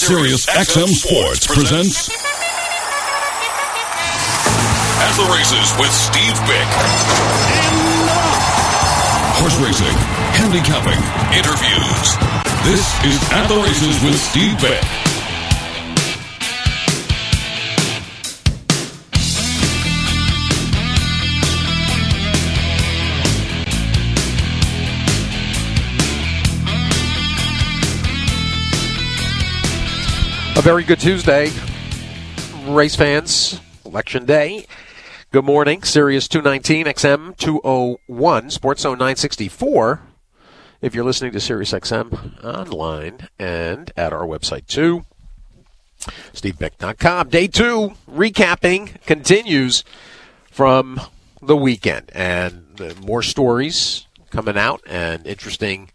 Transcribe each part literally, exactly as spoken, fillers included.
Sirius X M Sports presents At the Races with Steve Bick. Horse racing, handicapping, interviews. This is At the Races with Steve Bick. A very good Tuesday, race fans. Election day. Good morning. Sirius two nineteen, X M two oh one, Sports Zone nine sixty-four. If you're listening to Sirius X M online and at our website too, steve beck dot com. Day two recapping continues from the weekend, and uh, more stories coming out and interesting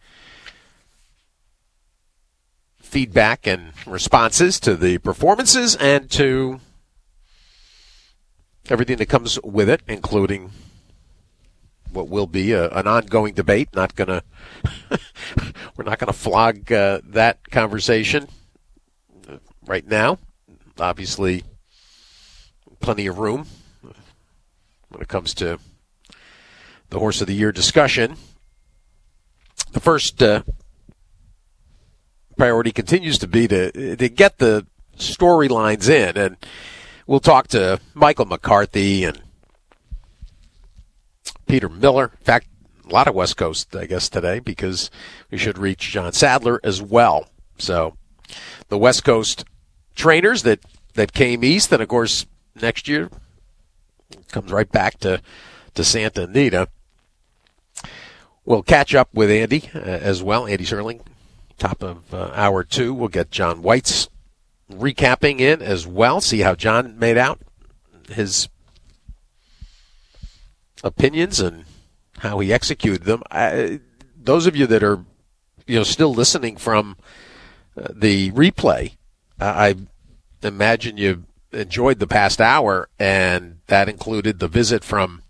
feedback and responses to the performances and to everything that comes with it, including what will be a, an ongoing debate. Not gonna, we're not gonna flog uh, that conversation right now. Obviously, plenty of room when it comes to the Horse of the Year discussion. The first Uh, priority continues to be to to get the storylines in, and we'll talk to Michael McCarthy and Peter Miller. In fact, a lot of West Coast, I guess, today, because we should reach John Sadler as well. So the West Coast trainers that, that came east, and of course next year comes right back to, to Santa Anita. We'll catch up with Andy uh, as well, Andy Serling. Top of uh, hour two, we'll get John White's recapping in as well, see how John made out his opinions and how he executed them. I, those of you that are, you know, still listening from uh, the replay, uh, I imagine you enjoyed the past hour, and that included the visit from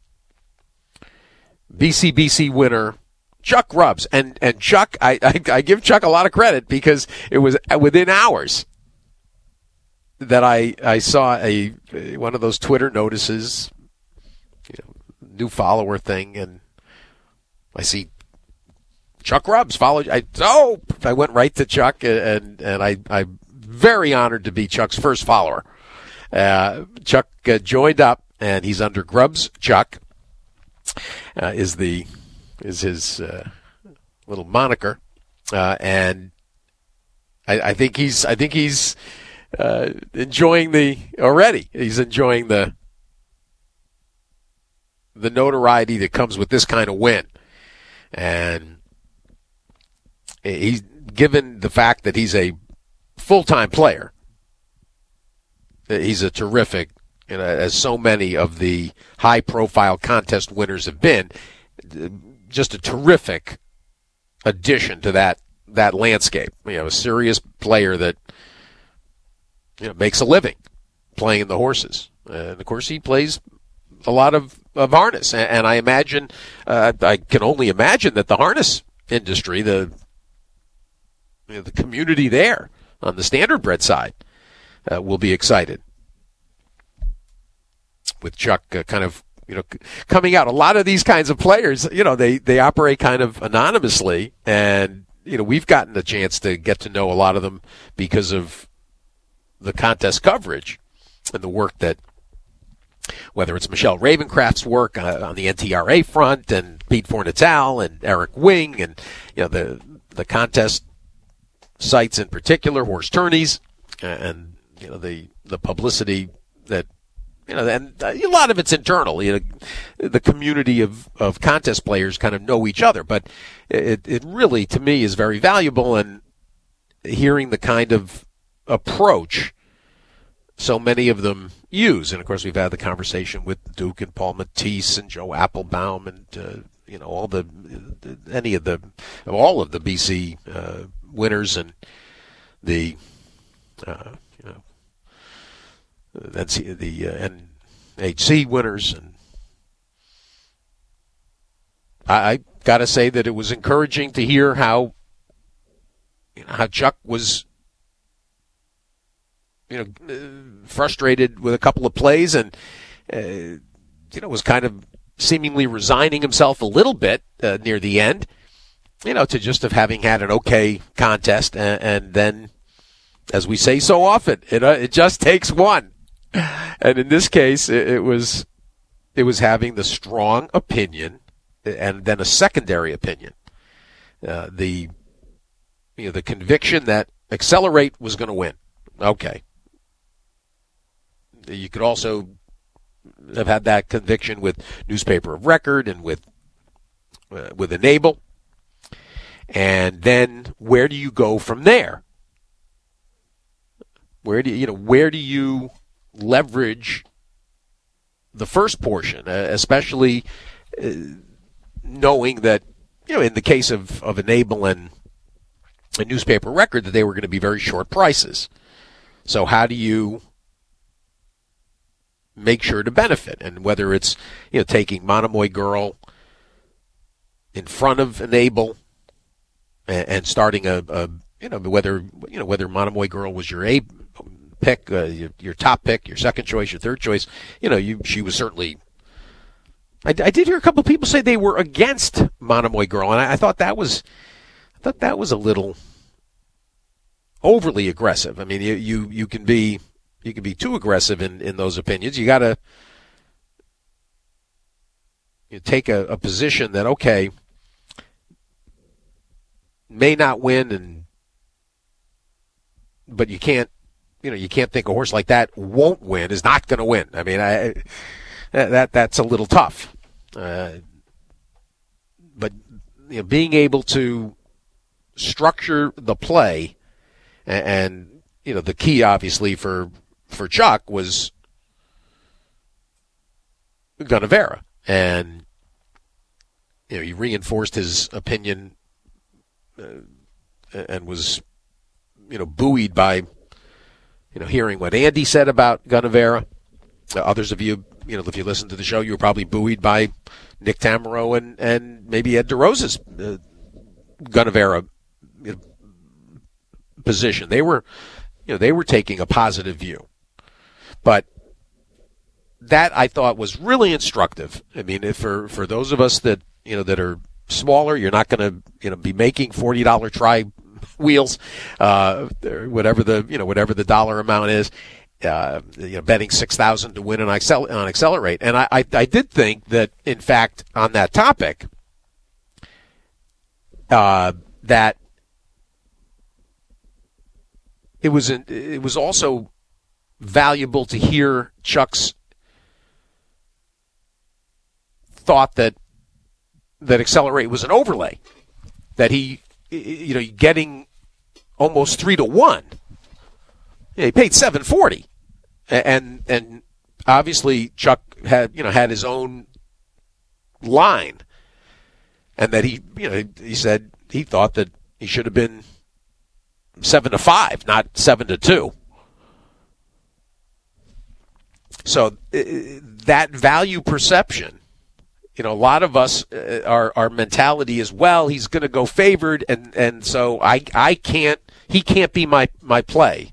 B C B C winner Chuck Rubbs. And, and Chuck, I, I, I give Chuck a lot of credit, because it was within hours that I, I saw a, one of those Twitter notices, you know, new follower thing, and I see Chuck Rubbs followed. I, oh, I went right to Chuck, and, and I, I'm very honored to be Chuck's first follower. Uh, Chuck uh, joined up, and he's under Grubbs Chuck, uh, is the, is his uh, little moniker, uh, and I, I think he's I think he's uh, enjoying the already. He's enjoying the the notoriety that comes with this kind of win, and he's given the fact that he's a full-time player. He's a terrific, you know, as so many of the high-profile contest winners have been. Just a terrific addition to that that landscape. You know, a serious player that, you know, makes a living playing the horses. And of course, he plays a lot of, of harness. And, and I imagine, uh, I can only imagine that the harness industry, the you know, the community there on the standardbred side, uh, will be excited with Chuck uh, kind of, you know, coming out. A lot of these kinds of players, you know, they, they operate kind of anonymously, and, you know, we've gotten a chance to get to know a lot of them because of the contest coverage and the work that, whether it's Michelle Ravencraft's work uh, on the N T R A front, and Pete Fornatal and Eric Wing, and, you know, the, the contest sites in particular, Horse Tourneys, and, you know, the, the publicity that, you know, and a lot of it's internal. You know, the community of, of contest players kind of know each other, but it, it really, to me, is very valuable. And hearing the kind of approach so many of them use, and of course, we've had the conversation with Duke and Paul Matisse and Joe Applebaum, and uh, you know, all the any of the all of the B C uh, winners, and the uh, you know. That's the uh, N H C winners, and I, I got to say that it was encouraging to hear how you know, how Chuck was you know, uh, frustrated with a couple of plays and, uh, you know, was kind of seemingly resigning himself a little bit uh, near the end, you know, to just of having had an okay contest. And, and then, as we say so often, it, uh, it just takes one. And in this case, it, it was it was having the strong opinion and then a secondary opinion. Uh, the you know the conviction that Accelerate was going to win. Okay. You could also have had that conviction with Newspaper of Record and with uh, with Enable. And then where do you go from there? Where do you, you know where do you leverage the first portion, uh, especially uh, knowing that, you know, in the case of, of Enable and a Newspaper Record, that they were going to be very short prices. So how do you make sure to benefit? And whether it's, you know, taking Monomoy Girl in front of Enable and, and starting a, a, you know, whether, you know, whether Monomoy Girl was your A pick, uh, your, your top pick, your second choice, your third choice, you know, you, she was certainly, I, I did hear a couple of people say they were against Monomoy Girl, and I, I thought that was, I thought that was a little overly aggressive. I mean, you, you, you can be, you can be too aggressive in, in those opinions. You got to you take a, a position that, okay, may not win, and but you can't, you know, you can't think a horse like that won't win, is not going to win. I mean, I, that that's a little tough. Uh, but you know, being able to structure the play, and, and you know, the key obviously for for Chuck was Gunnevera, and you know, he reinforced his opinion uh, and was, you know, buoyed by, you know, hearing what Andy said about Gunnevera. Uh, others of you, you know, if you listen to the show, you were probably buoyed by Nick Tamero and, and maybe Ed DeRosa's uh, Gunnevera you know, position. They were, you know, they were taking a positive view. But that, I thought, was really instructive. I mean, if for for those of us that, you know, that are smaller, you're not going to, you know, be making forty dollars try wheels, uh, whatever the, you know, whatever the dollar amount is, uh, you know, betting six thousand to win on, Accel- on Accelerate. And I, I, I did think that, in fact, on that topic, uh, that it was, an, it was also valuable to hear Chuck's thought that, that Accelerate was an overlay, that he, you know, getting almost three to one. Yeah, he paid seven forty, and and obviously Chuck had, you know, had his own line, and that he, you know, he said he thought that he should have been seven to five, not seven to two. So uh, that value perception, you know, a lot of us, uh, our our mentality is, well, he's going to go favored, and, and so I I can't, he can't be my, my play.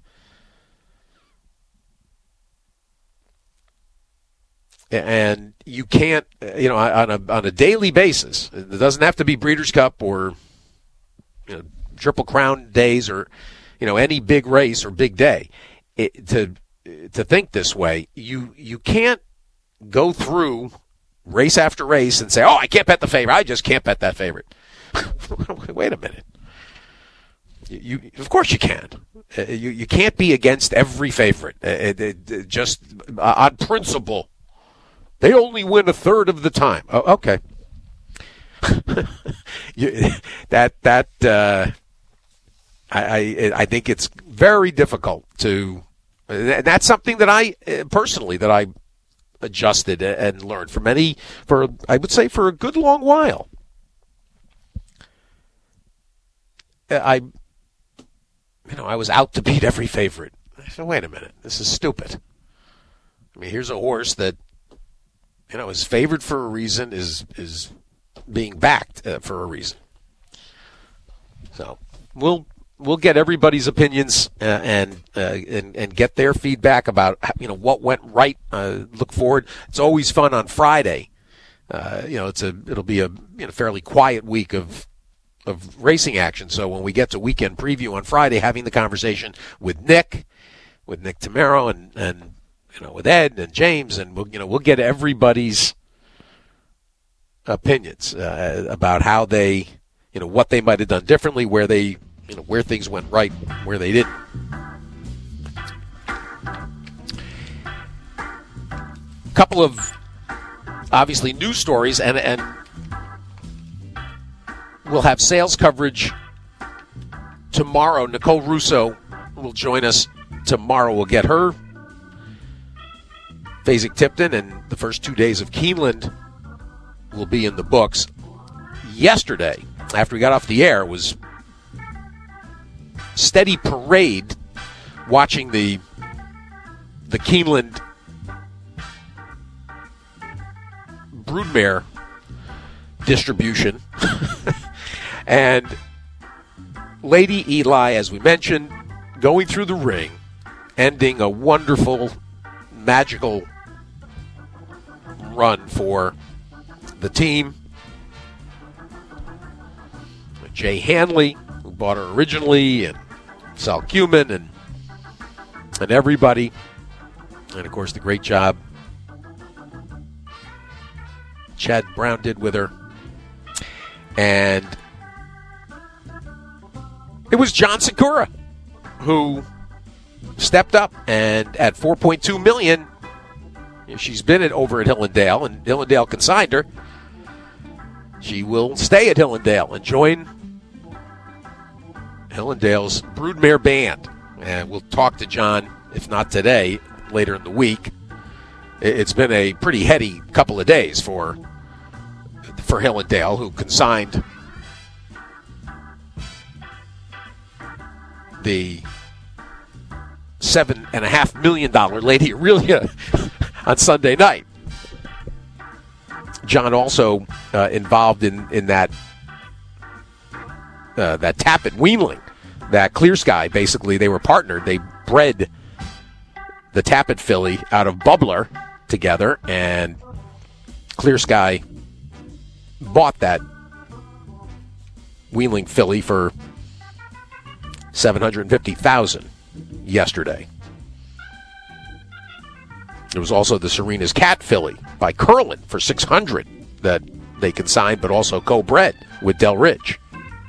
And you can't, you know, on a on a daily basis. It doesn't have to be Breeders' Cup or, you know, Triple Crown days or, you know, any big race or big day. It, to to think this way, you you can't go through race after race and say, oh, I can't bet the favorite. I just can't bet that favorite. Wait a minute. You, you, of course you can. Uh, you you can't be against every favorite. Uh, it, it, just uh, on principle. They only win a third of the time. Oh, okay. you, that that uh, I, I I think it's very difficult to. And that's something that I personally that I adjusted and learned for many, for I would say for a good long while. I, you know, I was out to beat every favorite. I said, wait a minute, this is stupid. I mean, here's a horse that, you know, is favored for a reason, is is being backed uh, for a reason. So we'll we'll get everybody's opinions uh, and, uh, and and get their feedback about, you know, what went right. Uh, look forward. It's always fun on Friday. Uh, you know, it's a it'll be a you know, fairly quiet week of of racing action. So when we get to weekend preview on Friday, having the conversation with Nick, with Nick Tamaro, and and you know, with Ed and James, and we'll you know we'll get everybody's opinions uh, about how they, you know, what they might have done differently, where they, you know, where things went right, where they didn't. A couple of obviously news stories, and and we'll have sales coverage tomorrow. Nicole Russo will join us tomorrow. We'll get her Fasig-Tipton, and the first two days of Keeneland will be in the books. Yesterday, after we got off the air, was steady parade watching the the Keeneland broodmare distribution. And Lady Eli, as we mentioned, going through the ring, ending a wonderful, magical run for the team. Jay Hanley, who bought her originally, and Sal Cumin, and and everybody, and of course the great job Chad Brown did with her. And it was John Sikora who stepped up, and at four point two million dollars, she's been at, over at Hillendale, and Hillendale consigned her. She will stay at Hillendale and join Hillendale's Broodmare Band. And we'll talk to John, if not today, later in the week. It's been a pretty heady couple of days for for Hillendale, who consigned the seven and a half million dollar Lady Aurelia on Sunday night. John also uh, involved in in that uh, that Tappet weanling, that Clear Sky. Basically, they were partnered. They bred the Tappet filly out of Bubbler together, and Clear Sky bought that weanling filly for seven hundred fifty thousand dollars yesterday. There was also the Serena's Cat filly by Curlin for six hundred dollars that they consigned, but also co-bred with Del Ridge.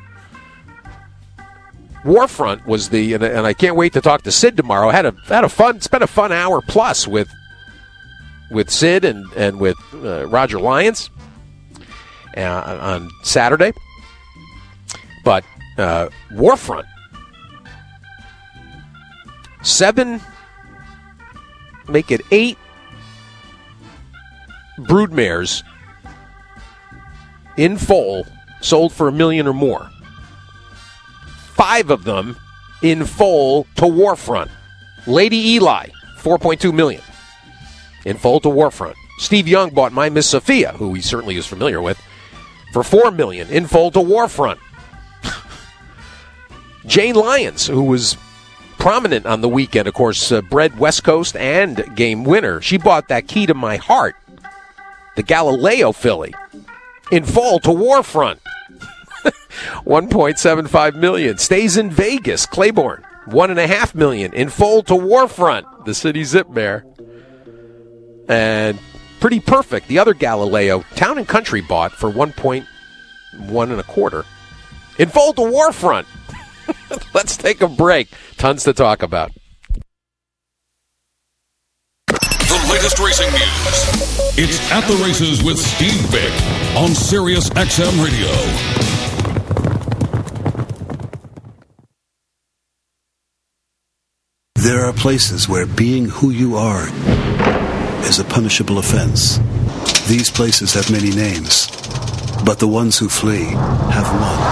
Warfront was the, and, and I can't wait to talk to Sid tomorrow. I had a had a fun, spent a fun hour plus with with Sid and and with uh, Roger Lyons uh, on Saturday. But uh, Warfront, seven, make it eight broodmares in foal sold for a million or more. Five of them in foal to Warfront. Lady Eli, four point two million dollars in foal to Warfront. Steve Young bought My Miss Sophia, who he certainly is familiar with, for four million dollars in foal to Warfront. Jane Lyons, who was prominent on the weekend, of course, uh, bred West Coast and game winner. She bought that Key to My Heart, the Galileo filly, in foal to Warfront. one point seven five million dollars. Stays in Vegas. Claiborne, one point five million dollars in foal to Warfront, the City Zip Mare. And Pretty Perfect, the other Galileo, Town and Country bought for one point one and a quarter in foal to Warfront. Let's take a break. Tons to talk about. The latest racing news. It's At the Races with Steve Vick on Sirius X M Radio. There are places where being who you are is a punishable offense. These places have many names, but the ones who flee have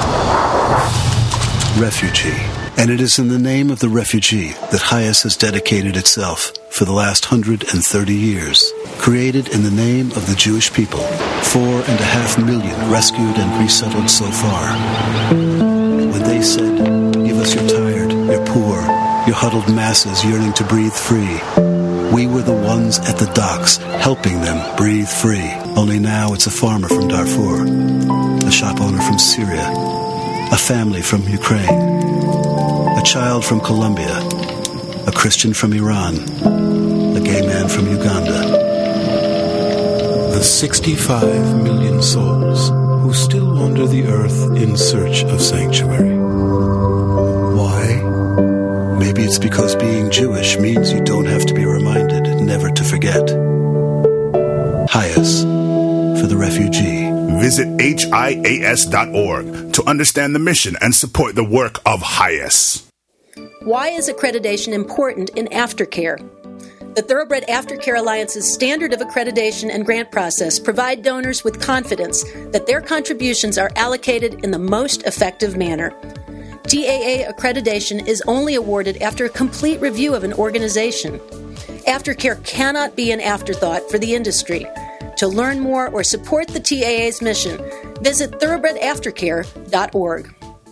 one. Refugee. And it is in the name of the refugee that Hayas has dedicated itself for the last one hundred thirty years. Created in the name of the Jewish people, four and a half million rescued and resettled so far. When they said, "Give because you're tired, you're poor, you're huddled masses yearning to breathe free. We were the ones at the docks, helping them breathe free. Only now it's a farmer from Darfur, a shop owner from Syria, a family from Ukraine, a child from Colombia, a Christian from Iran, a gay man from Uganda. The sixty-five million souls who still wander the earth in search of sanctuary. Why? Maybe it's because being Jewish means you don't have to be reminded never to forget. Hias, for the refugee. Visit H I A S dot org to understand the mission and support the work of Hias. Why is accreditation important in aftercare? The Thoroughbred Aftercare Alliance's standard of accreditation and grant process provide donors with confidence that their contributions are allocated in the most effective manner. T A A accreditation is only awarded after a complete review of an organization. Aftercare cannot be an afterthought for the industry. To learn more or support the T A A's mission, visit thoroughbred aftercare dot org.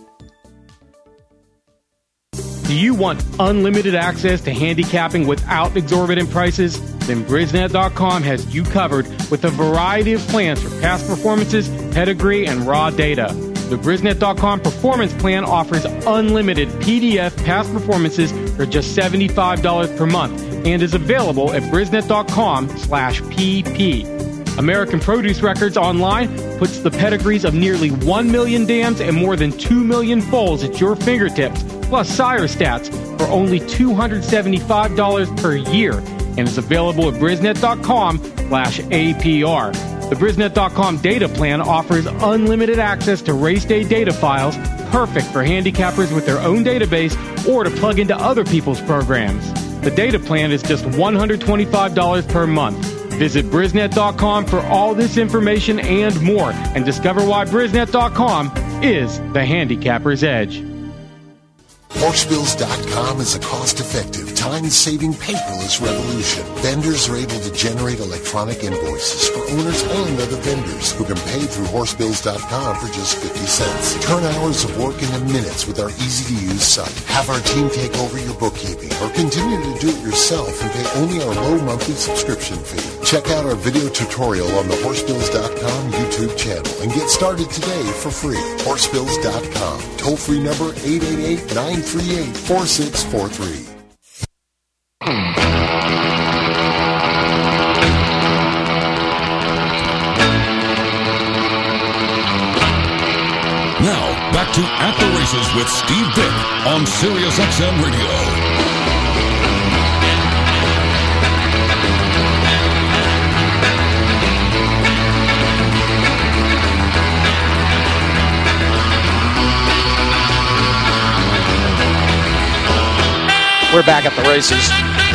Do you want unlimited access to handicapping without exorbitant prices? Then Brisnet dot com has you covered with a variety of plans for past performances, pedigree, and raw data. The Brisnet dot com Performance Plan offers unlimited P D F past performances for just seventy-five dollars per month and is available at Brisnet dot com slash P P. American Produce Records Online puts the pedigrees of nearly one million dams and more than two million foals at your fingertips, plus sire stats for only two hundred seventy-five dollars per year, and is available at Brisnet dot com slash A P R. The Brisnet dot com data plan offers unlimited access to race day data files, perfect for handicappers with their own database or to plug into other people's programs. The data plan is just one hundred twenty-five dollars per month. Visit Brisnet dot com for all this information and more, and discover why Brisnet dot com is the handicapper's edge. Horse Bills dot com is a cost-effective, time-saving, paperless revolution. Vendors are able to generate electronic invoices for owners and other vendors who can pay through Horse Bills dot com for just fifty cents. Turn hours of work into minutes with our easy-to-use site. Have our team take over your bookkeeping or continue to do it yourself and pay only our low monthly subscription fee. Check out our video tutorial on the Horse Bills dot com YouTube channel and get started today for free. Horse Bills dot com. Toll-free number eight eight eight, nine three eight, four six four three. Now, back to At the Races with Steve Vick on Sirius X M Radio. We're back at the races.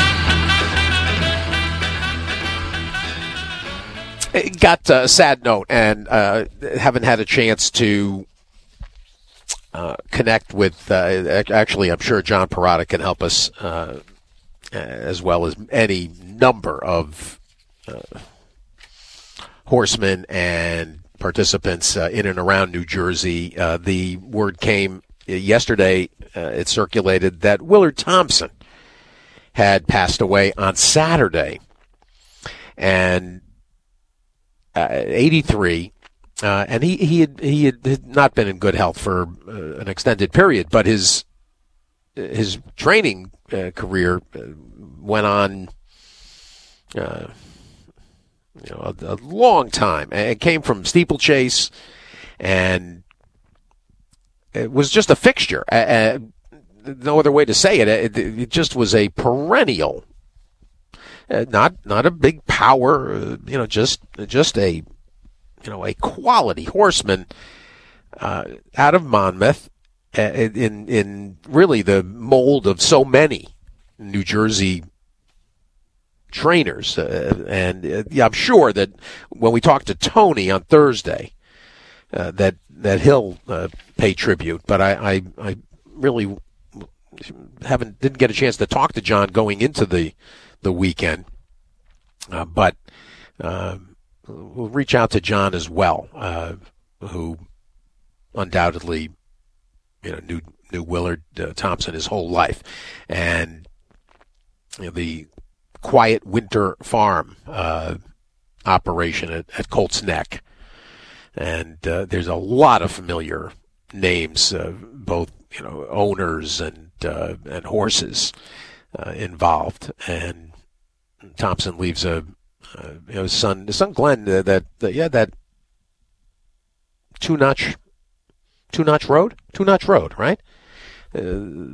It got a sad note, and uh, haven't had a chance to uh, connect with. Uh, actually, I'm sure John Parada can help us, uh, as well as any number of uh, horsemen and participants uh, in and around New Jersey. Uh, the word came yesterday. Uh, it circulated that Willard Thompson had passed away on Saturday, and uh, eighty-three, uh, and he he had he had not been in good health for uh, an extended period, but his his training uh, career went on, uh, you know, a, a long time. It came from steeplechase, and it was just a fixture. Uh, no other way to say it. It, it just was a perennial, uh, not not a big power, uh, you know, just just a, you know, a quality horseman uh, out of Monmouth, uh, in in really the mold of so many New Jersey trainers, uh, and uh, yeah, I'm sure that when we talk to Tony on Thursday, uh, that that he'll uh, pay tribute. But I, I, I really haven't didn't get a chance to talk to John going into the the weekend. Uh, but uh, we'll reach out to John as well, uh, who undoubtedly, you know, knew knew Willard uh, Thompson his whole life. And you know, the Quiet Winter Farm uh, operation at, at Colts Neck. And uh, there's a lot of familiar names, uh, both you know owners and uh, and horses uh, involved. And Thompson leaves a uh, you know, his son, his son Glenn, uh, that, that yeah that two notch two notch road, two notch road, right? Uh,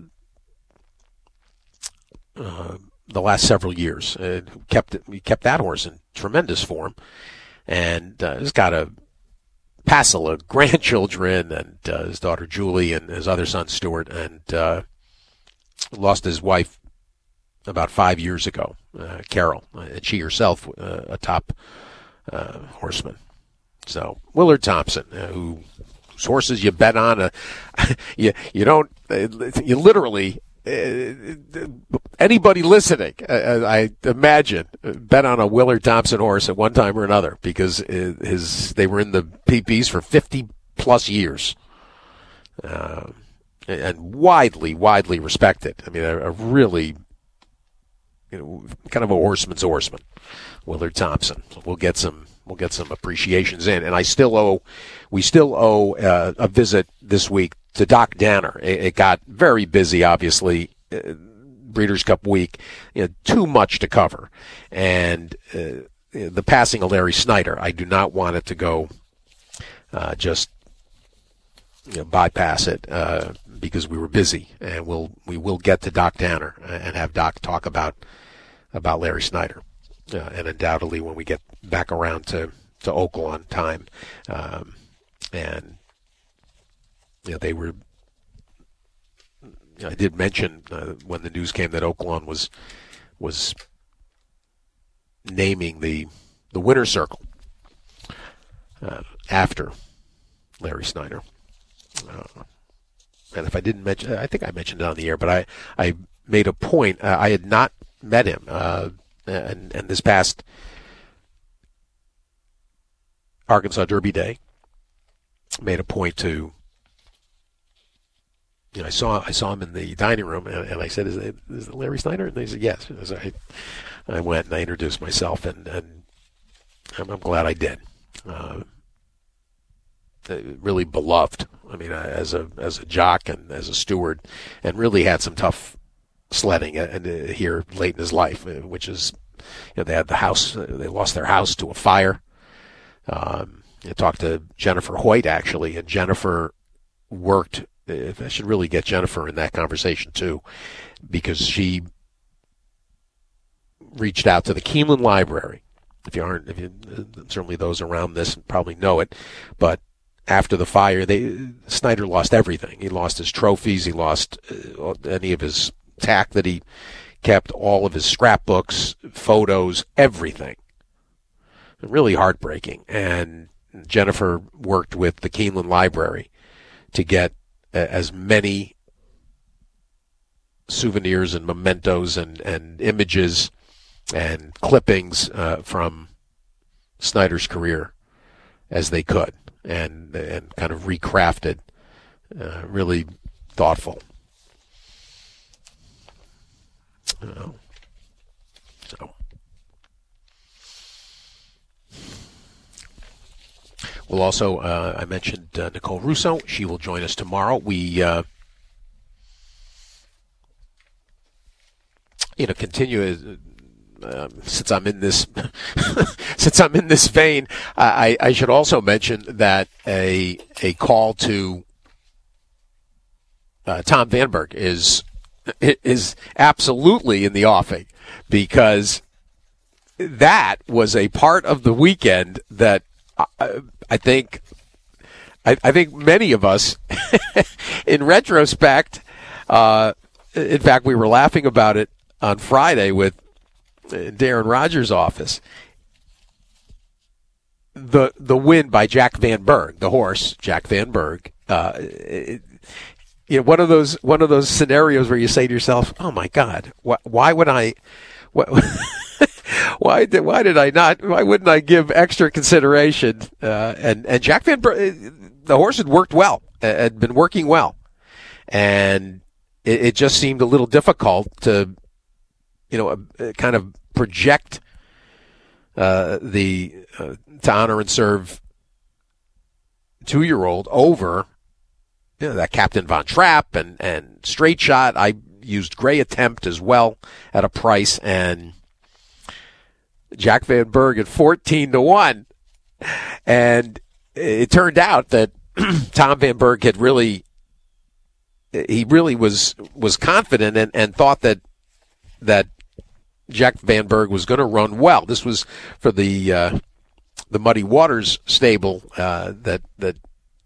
uh, the last several years, uh, kept he kept that horse in tremendous form, and uh, he's got a passel of grandchildren, and uh, his daughter Julie and his other son Stuart, and uh, lost his wife about five years ago, uh, Carol, and she herself uh, a top uh, horseman. So Willard Thompson, uh, who whose horses you bet on, uh, you you don't uh, you literally. Uh, anybody listening, uh, I imagine, bet on a Willard Thompson horse at one time or another, because his they were in the P Ps for fifty plus years, uh, and widely, widely respected. I mean, a, a really, you know, kind of a horseman's horseman, Willard Thompson. So we'll get some, we'll get some appreciations in, and I still owe, we still owe uh, a visit this week to Doc Danner. It got very busy, obviously, uh, Breeders' Cup week, you know, too much to cover. And uh, the passing of Larry Snyder, I do not want it to go uh, just you know, bypass it uh, because we were busy. And we'll we will get to Doc Danner and have Doc talk about about Larry Snyder. Uh, and undoubtedly when we get back around to, to Oaklawn time. Um, and You know, they were. I did mention uh, when the news came that Oaklawn was was naming the the winner's circle uh, after Larry Snyder. Uh, and if I didn't mention, I think I mentioned it on the air, but I I made a point. Uh, I had not met him, uh, and and this past Arkansas Derby Day, made a point to. You know, I saw I saw him in the dining room, and, and I said, "Is it, is it Larry Snyder?" And they said, "Yes." So I, I went and I introduced myself, and, and I'm, I'm glad I did. Uh, really beloved. I mean, as a as a jock and as a steward, and really had some tough sledding and uh, here late in his life, which is, you know, they had the house, they lost their house to a fire. Um, I talked to Jennifer Hoyt actually, and Jennifer worked. I should really get Jennifer in that conversation too, because she reached out to the Keeneland Library. If you aren't, if you, certainly those around this probably know it, but after the fire, they Snyder lost everything. He lost his trophies. He lost uh, any of his tack that he kept, all of his scrapbooks, photos, everything. Really heartbreaking. And Jennifer worked with the Keeneland Library to get as many souvenirs and mementos and, and images and clippings uh, from Snyder's career as they could, and and kind of recrafted, uh, really thoughtful. Uh, so. We'll also, uh, I mentioned uh, Nicole Russo. She will join us tomorrow. We, uh, you know, continue, uh, since I'm in this, since I'm in this vein, I, I should also mention that a, a call to uh, Tom Vanberg is, is absolutely in the offing, because that was a part of the weekend that I, I think I, I think many of us, in retrospect, uh, in fact, we were laughing about it on Friday with Darren Rogers' office. The the win by Jack Van Berg, the horse Jack Van Berg, uh, it, you know, one of those one of those scenarios where you say to yourself, "Oh my God, wh- why would I?" What, Why did why did I not? Why wouldn't I give extra consideration? Uh, and and Jack Van Berg, the horse had worked well, had been working well, and it, it just seemed a little difficult to, you know, uh, kind of project uh, the uh, to honor and serve two-year-old over, you know, that Captain Von Trapp and, and Straight Shot. I used Gray Attempt as well at a price, and Jack Van Berg at fourteen to one. And it turned out that Tom Van Berg had really, he really was was confident and, and thought that that Jack Van Berg was going to run well. This was for the uh, the Muddy Waters stable uh, that that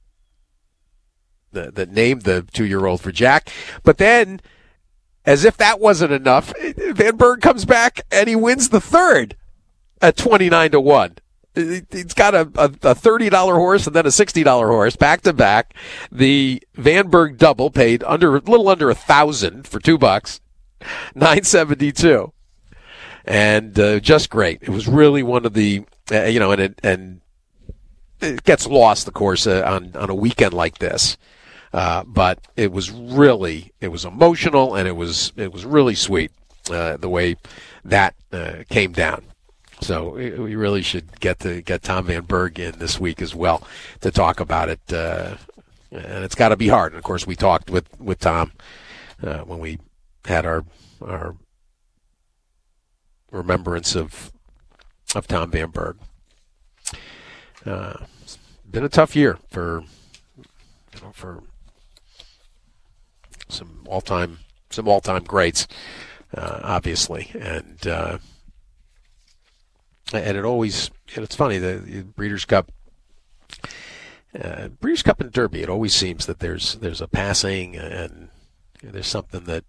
that, that named the two-year-old for Jack. But then, as if that wasn't enough, Van Berg comes back and he wins the third at twenty-nine to one. He's got a, a, a thirty dollar horse and then a sixty dollar horse back to back. The Van Berg double paid under a little under a thousand for two bucks, nine seventy two, and uh, just great. It was really one of the uh, you know, and it and it gets lost, of course, uh, on on a weekend like this. Uh, but it was really it was emotional, and it was it was really sweet uh, the way that uh, came down. So we really should get to get Tom Van Berg in this week as well to talk about it. Uh, and it's got to be hard. And of course, we talked with with Tom uh, when we had our our remembrance of of Tom Van Berg. Uh, it's been a tough year for you know for some all time some all time greats, uh, obviously, and. Uh, And it always, and it's funny, the, the Breeders' Cup, uh, Breeders' Cup and Derby, it always seems that there's there's a passing and you know, there's something that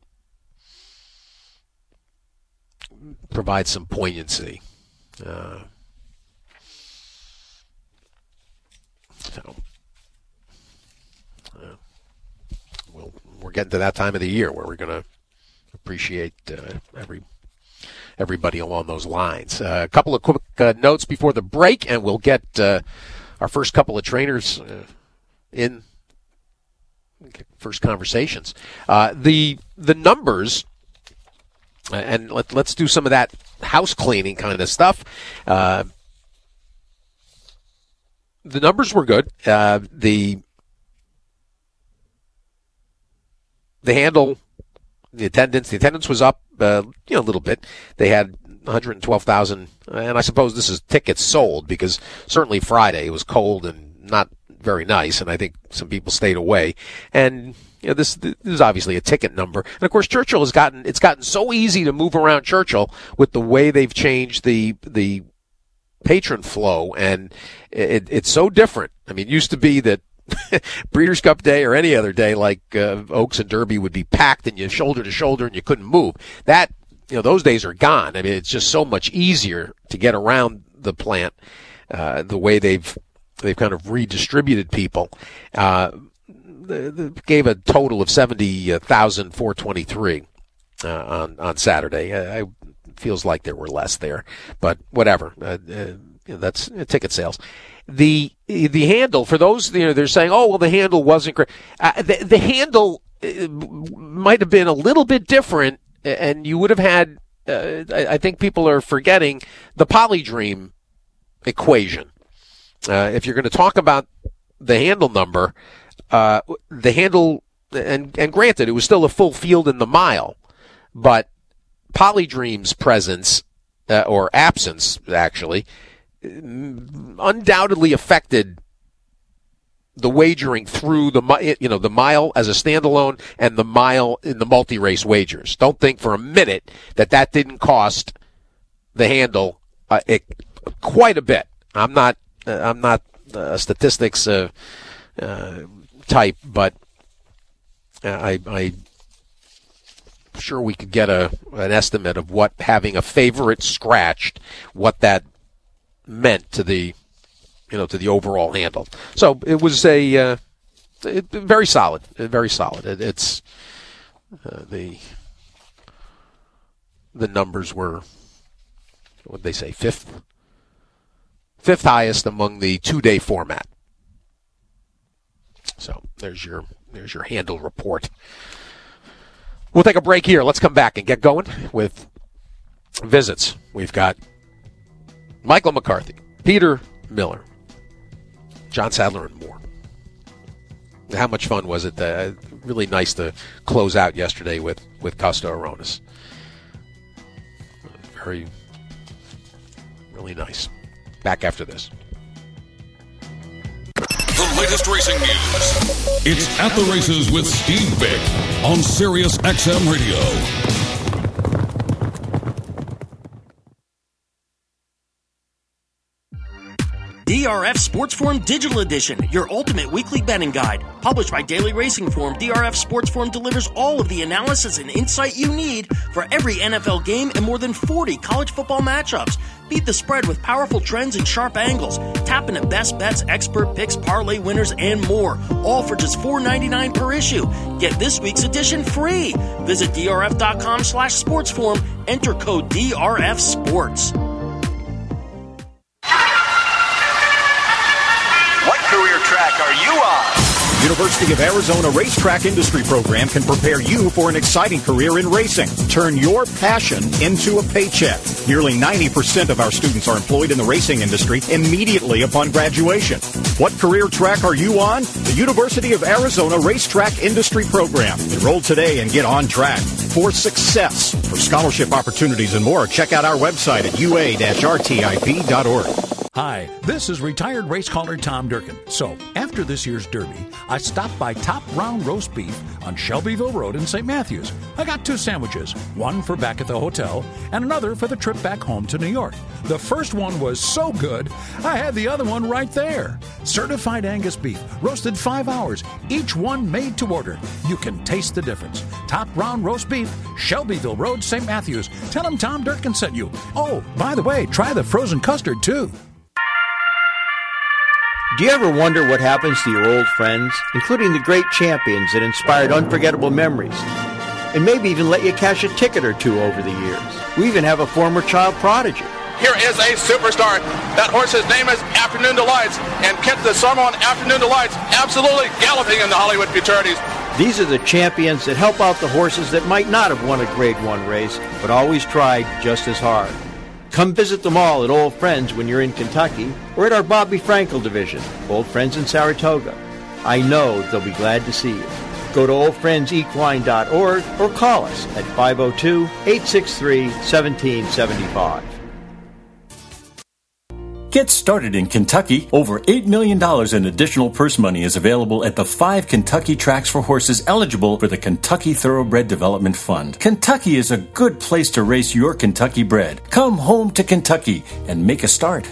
provides some poignancy. Uh, so, uh, we'll, we're getting to that time of the year where we're going to appreciate uh, every everybody along those lines. Uh, a couple of quick uh, notes before the break, and we'll get uh, our first couple of trainers uh, in first conversations. Uh, the the numbers, uh, and let, let's do some of that house cleaning kind of stuff. Uh, the numbers were good. Uh, the the handle, the attendance, the attendance was up. Uh, you know, a little bit. They had one hundred twelve thousand, and I suppose this is tickets sold because certainly Friday it was cold and not very nice, and I think some people stayed away. And you know, this, this is obviously a ticket number. And of course, Churchill has gotten it's gotten so easy to move around Churchill with the way they've changed the the patron flow, and it, it's so different. I mean, it used to be that Breeders' Cup Day or any other day like uh, Oaks and Derby would be packed and you shoulder to shoulder and you couldn't move. That, you know, those days are gone. I mean, it's just so much easier to get around the plant, uh, the way they've, they've kind of redistributed people. Uh, they, they gave a total of seventy thousand four hundred twenty-three, uh, on, on Saturday. I, I feels like there were less there, but whatever. Uh, uh, you know, that's uh, ticket sales. The the handle, for those, you know, they're saying, oh, well, the handle wasn't great. Uh, the, the handle uh, might have been a little bit different, and you would have had, uh, I, I think people are forgetting the Polydream equation. Uh, if you're going to talk about the handle number, uh, the handle, and, and granted, it was still a full field in the mile, but Polydream's presence, uh, or absence, actually, undoubtedly affected the wagering through the you know the mile as a standalone and the mile in the multi-race wagers. Don't think for a minute that that didn't cost the handle uh, it, quite a bit. I'm not uh, I'm not a statistics uh, uh, type, but I I sure we could get a an estimate of what having a favorite scratched, what that meant to the, you know, to the overall handle. So it was a uh, it, very solid, very solid. It, it's uh, the the numbers were, what did they say, fifth fifth highest among the two day format. So there's your there's your Handle report. We'll take a break here. Let's come back and get going with visits. We've got Michael McCarthy, Peter Miller, John Sadler, and more. How much fun was it? Uh, really nice to close out yesterday with, with Costa Aronis. Very, really nice. Back after this. The latest racing news. It's At the Races with Steve Bick on Sirius X M Radio. D R F Sports Forum Digital Edition, your ultimate weekly betting guide. Published by Daily Racing Form, D R F Sports Forum delivers all of the analysis and insight you need for every N F L game and more than forty college football matchups. Beat the spread with powerful trends and sharp angles. Tap into best bets, expert picks, parlay winners, and more. All for just four dollars and ninety-nine cents per issue. Get this week's edition free. Visit drf.com slash sportsforum. Enter code D R F Sports. What career track are you on? University of Arizona Racetrack Industry Program can prepare you for an exciting career in racing. Turn your passion into a paycheck. Nearly ninety percent of our students are employed in the racing industry immediately upon graduation. What career track are you on? The University of Arizona Racetrack Industry Program. Enroll today and get on track for success. For scholarship opportunities and more, check out our website at u a dash r t i p dot org. Hi, this is retired race caller Tom Durkin. So, after this year's Derby, I stopped by Top Round Roast Beef on Shelbyville Road in Saint Matthews. I got two sandwiches, one for back at the hotel and another for the trip back home to New York. The first one was so good, I had the other one right there. Certified Angus beef, roasted five hours, each one made to order. You can taste the difference. Top Round Roast Beef, Shelbyville Road, Saint Matthews. Tell them Tom Durkin sent you. Oh, by the way, try the frozen custard, too. Do you ever wonder what happens to your old friends, including the great champions that inspired unforgettable memories, and maybe even let you cash a ticket or two over the years? We even have a former child prodigy. Here is a superstar. That horse's name is Afternoon Delights, and Kent the Summer on Afternoon Delights absolutely galloping in the Hollywood Futurities. These are the champions that help out the horses that might not have won a Grade One race, but always tried just as hard. Come visit them all at Old Friends when you're in Kentucky, or at our Bobby Frankel division, Old Friends in Saratoga. I know they'll be glad to see you. Go to old friends equine dot org or call us at five oh two, eight six three, one seven seven five. Get started in Kentucky. Over eight million dollars in additional purse money is available at the five Kentucky tracks for horses eligible for the Kentucky Thoroughbred Development Fund. Kentucky is a good place to race your Kentucky bred. Come home to Kentucky and make a start.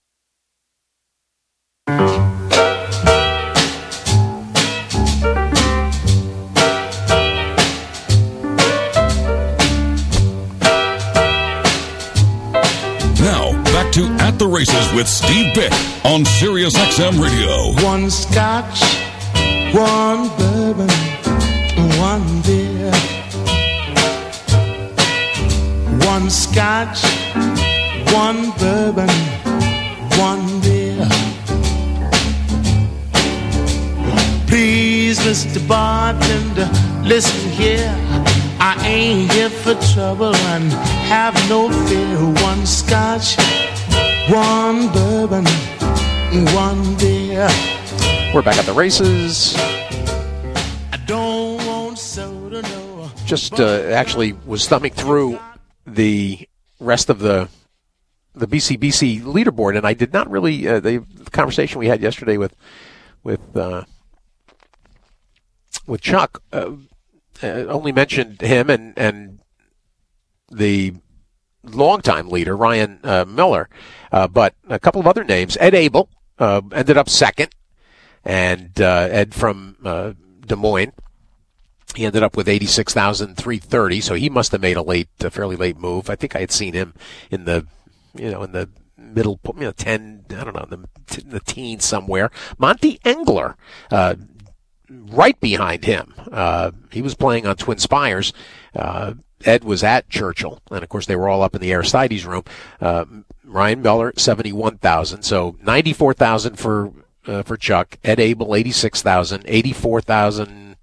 To At the Races with Steve Bick on Sirius X M Radio. One scotch, one bourbon, one beer. One scotch, one bourbon, one beer. Please, Mister Bartender, listen here. I ain't here for trouble and have no fear. One scotch, one bourbon, one beer. We're back at the races. I don't want soda, no. Just uh, actually was thumbing through the rest of the the B C B C leaderboard, and I did not really uh, the, the conversation we had yesterday with with uh, with Chuck uh, uh, only mentioned him and and the longtime leader, Ryan uh, Miller, uh, but a couple of other names. Ed Abel uh, ended up second, and uh, Ed from uh, Des Moines, he ended up with eighty-six thousand three hundred thirty, so he must have made a late, a fairly late move. I think I had seen him in the, you know, in the middle, you know, ten, I don't know, in the, in the teens somewhere. Monty Engler, uh, right behind him. Uh, he was playing on Twin Spires. Uh, Ed was at Churchill, and of course they were all up in the Aristides room. Uh, Ryan Miller, seventy-one thousand, so ninety-four thousand for uh, for Chuck. Ed Abel, eighty-six thousand, eighty-four thousand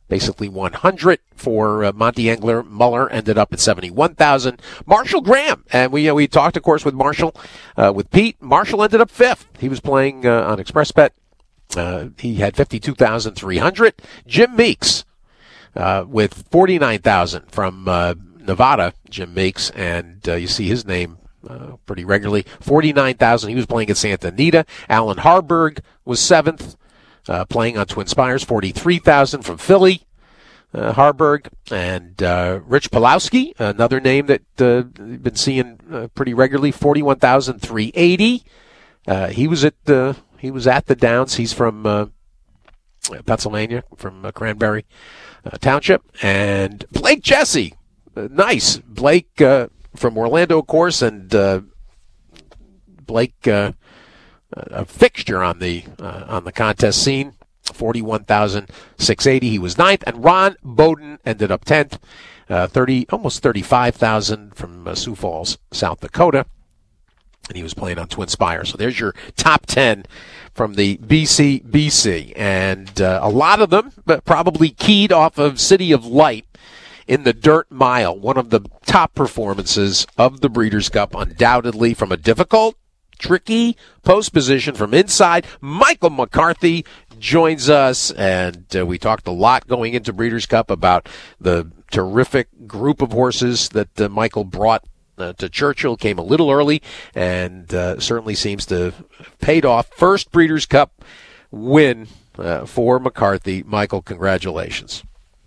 basically one hundred for uh, Monty Engler. Muller ended up at seventy-one thousand. Marshall Graham, and we uh, we talked, of course, with Marshall, uh, with Pete. Marshall ended up fifth. He was playing uh, on ExpressBet. Uh, he had fifty-two thousand three hundred. Jim Meeks uh, with forty-nine thousand from uh, Nevada, Jim Meeks, and uh, you see his name uh, pretty regularly. forty-nine thousand. He was playing at Santa Anita. Alan Harburg was seventh. Uh, playing on Twin Spires, forty-three thousand from Philly, uh, Harburg, and uh, Rich Pulowski, another name that uh, you've been seeing uh, pretty regularly, forty-one thousand three hundred eighty. Uh, he was at the he was at the Downs. He's from uh, Pennsylvania, from uh, Cranberry uh, Township, and Blake Jesse, uh, nice Blake uh, from Orlando, of course, and uh, Blake. Uh, a fixture on the uh, on the contest scene, forty-one thousand six hundred eighty. He was ninth, and Ron Bowden ended up tenth, uh, thirty almost thirty-five thousand from uh, Sioux Falls, South Dakota, and he was playing on Twin Spires. So there's your top ten from the B C B C, and uh, a lot of them, but probably keyed off of City of Light in the Dirt Mile, one of the top performances of the Breeders' Cup, undoubtedly, from a difficult, tricky post position from inside. Michael McCarthy joins us, and uh, we talked a lot going into Breeders' Cup about the terrific group of horses that uh, Michael brought uh, to Churchill. Came a little early, and uh, certainly seems to have paid off. First Breeders' Cup win uh, for McCarthy. Michael, congratulations.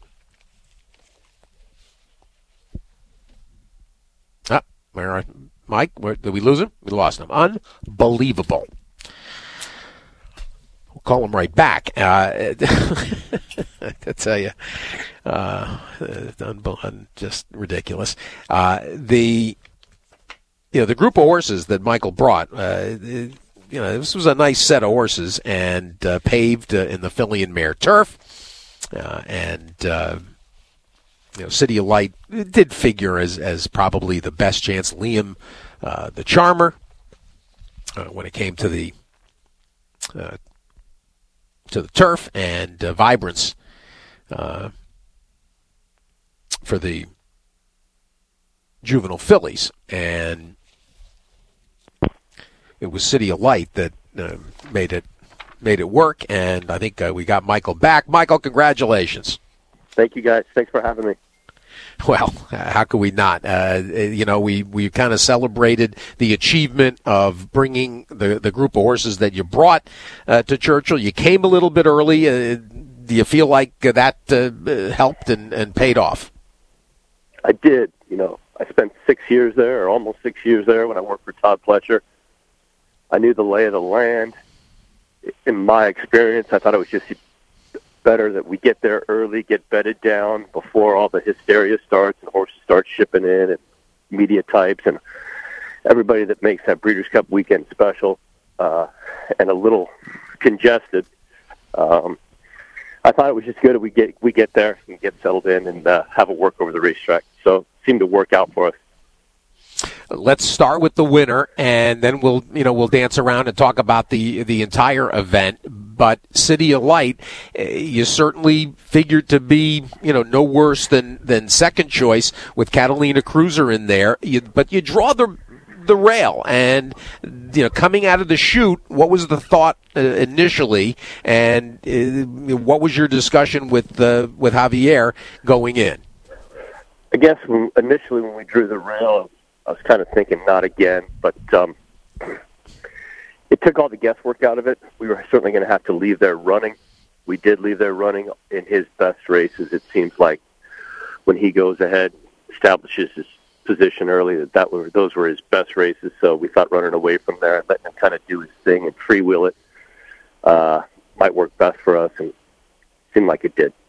Ah, where are Mike, where, did we lose him? We lost him. Unbelievable. We'll call him right back. Uh, I tell you, uh, just ridiculous. Uh, the you know the group of horses that Michael brought. Uh, you know, this was a nice set of horses, and uh, paved uh, in the filly and mare turf, uh, and. Uh, You know, City of Light did figure as as probably the best chance. Liam, uh, the Charmer, uh, when it came to the uh, to the turf, and uh, Vibrance uh, for the juvenile fillies, and it was City of Light that uh, made it made it work. And I think uh, we got Michael back. Michael, congratulations. Thank you, guys. Thanks for having me. Well, how could we not? Uh, you know, we, we kind of celebrated the achievement of bringing the, the group of horses that you brought uh, to Churchill. You came a little bit early. Uh, do you feel like that uh, helped and, and paid off? I did. You know, I spent six years there, or almost six years there when I worked for Todd Pletcher. I knew the lay of the land. In my experience, I thought it was just better that we get there early, get bedded down before all the hysteria starts and horses start shipping in and media types and everybody that makes that Breeders' Cup weekend special uh, and a little congested. Um, I thought it was just good that we get we get there and get settled in and uh, have a work over the racetrack. So it seemed to work out for us. Let's start with the winner, and then we'll you know we'll dance around and talk about the the entire event. But City of Light, you certainly figured to be you know no worse than, than second choice with Catalina Cruiser in there. You, but you draw the the rail, and you know coming out of the chute, what was the thought uh, initially, and uh, what was your discussion with uh, with Javier going in? I guess when, initially when we drew the rail, I was kind of thinking not again, but um, it took all the guesswork out of it. We were certainly going to have to leave there running. We did leave there running in his best races. It seems like when he goes ahead, establishes his position early, that, that were, those were his best races. So we thought running away from there and letting him kind of do his thing and freewheel it uh, might work best for us, and it seemed like it did.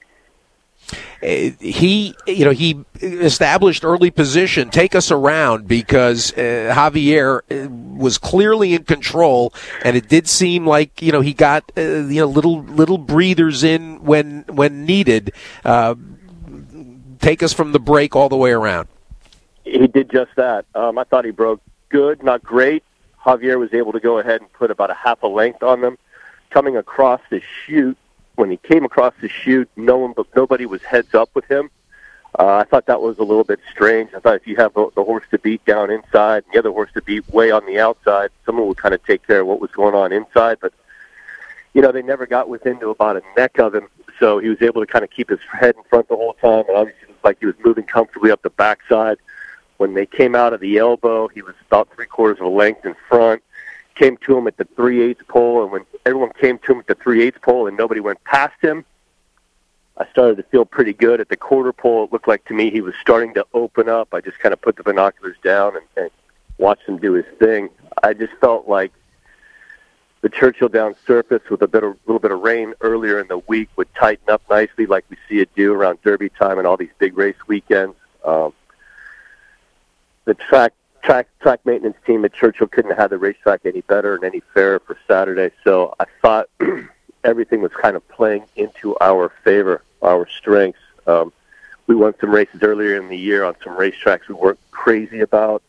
Uh, he, you know, he established early position. Take us around, because uh, Javier was clearly in control, and it did seem like you know he got uh, you know little little breathers in when when needed. Uh, take us from the break all the way around. He did just that. Um, I thought he broke good, not great. Javier was able to go ahead and put about a half a length on them. Coming across the chute, when he came across the chute, no one, nobody was heads up with him. Uh, I thought that was a little bit strange. I thought if you have the, the horse to beat down inside and the other horse to beat way on the outside, someone would kind of take care of what was going on inside. But, you know, they never got within to about a neck of him, so he was able to kind of keep his head in front the whole time, and obviously it looked like he was moving comfortably up the backside. When they came out of the elbow, he was about three-quarters of a length in front, came to him at the three-eighths pole, and when everyone came to him at the three-eighths pole and nobody went past him, I started to feel pretty good. At the quarter pole, it looked like to me he was starting to open up. I just kind of put the binoculars down and, and watched him do his thing. I just felt like the Churchill Downs surface with a bit of, little bit of rain earlier in the week would tighten up nicely like we see it do around Derby time and all these big race weekends. Um, the track track track maintenance team at Churchill couldn't have had the racetrack any better and any fairer for Saturday, so I thought everything was kind of playing into our favor, our strengths. Um, we won some races earlier in the year on some racetracks we weren't crazy about.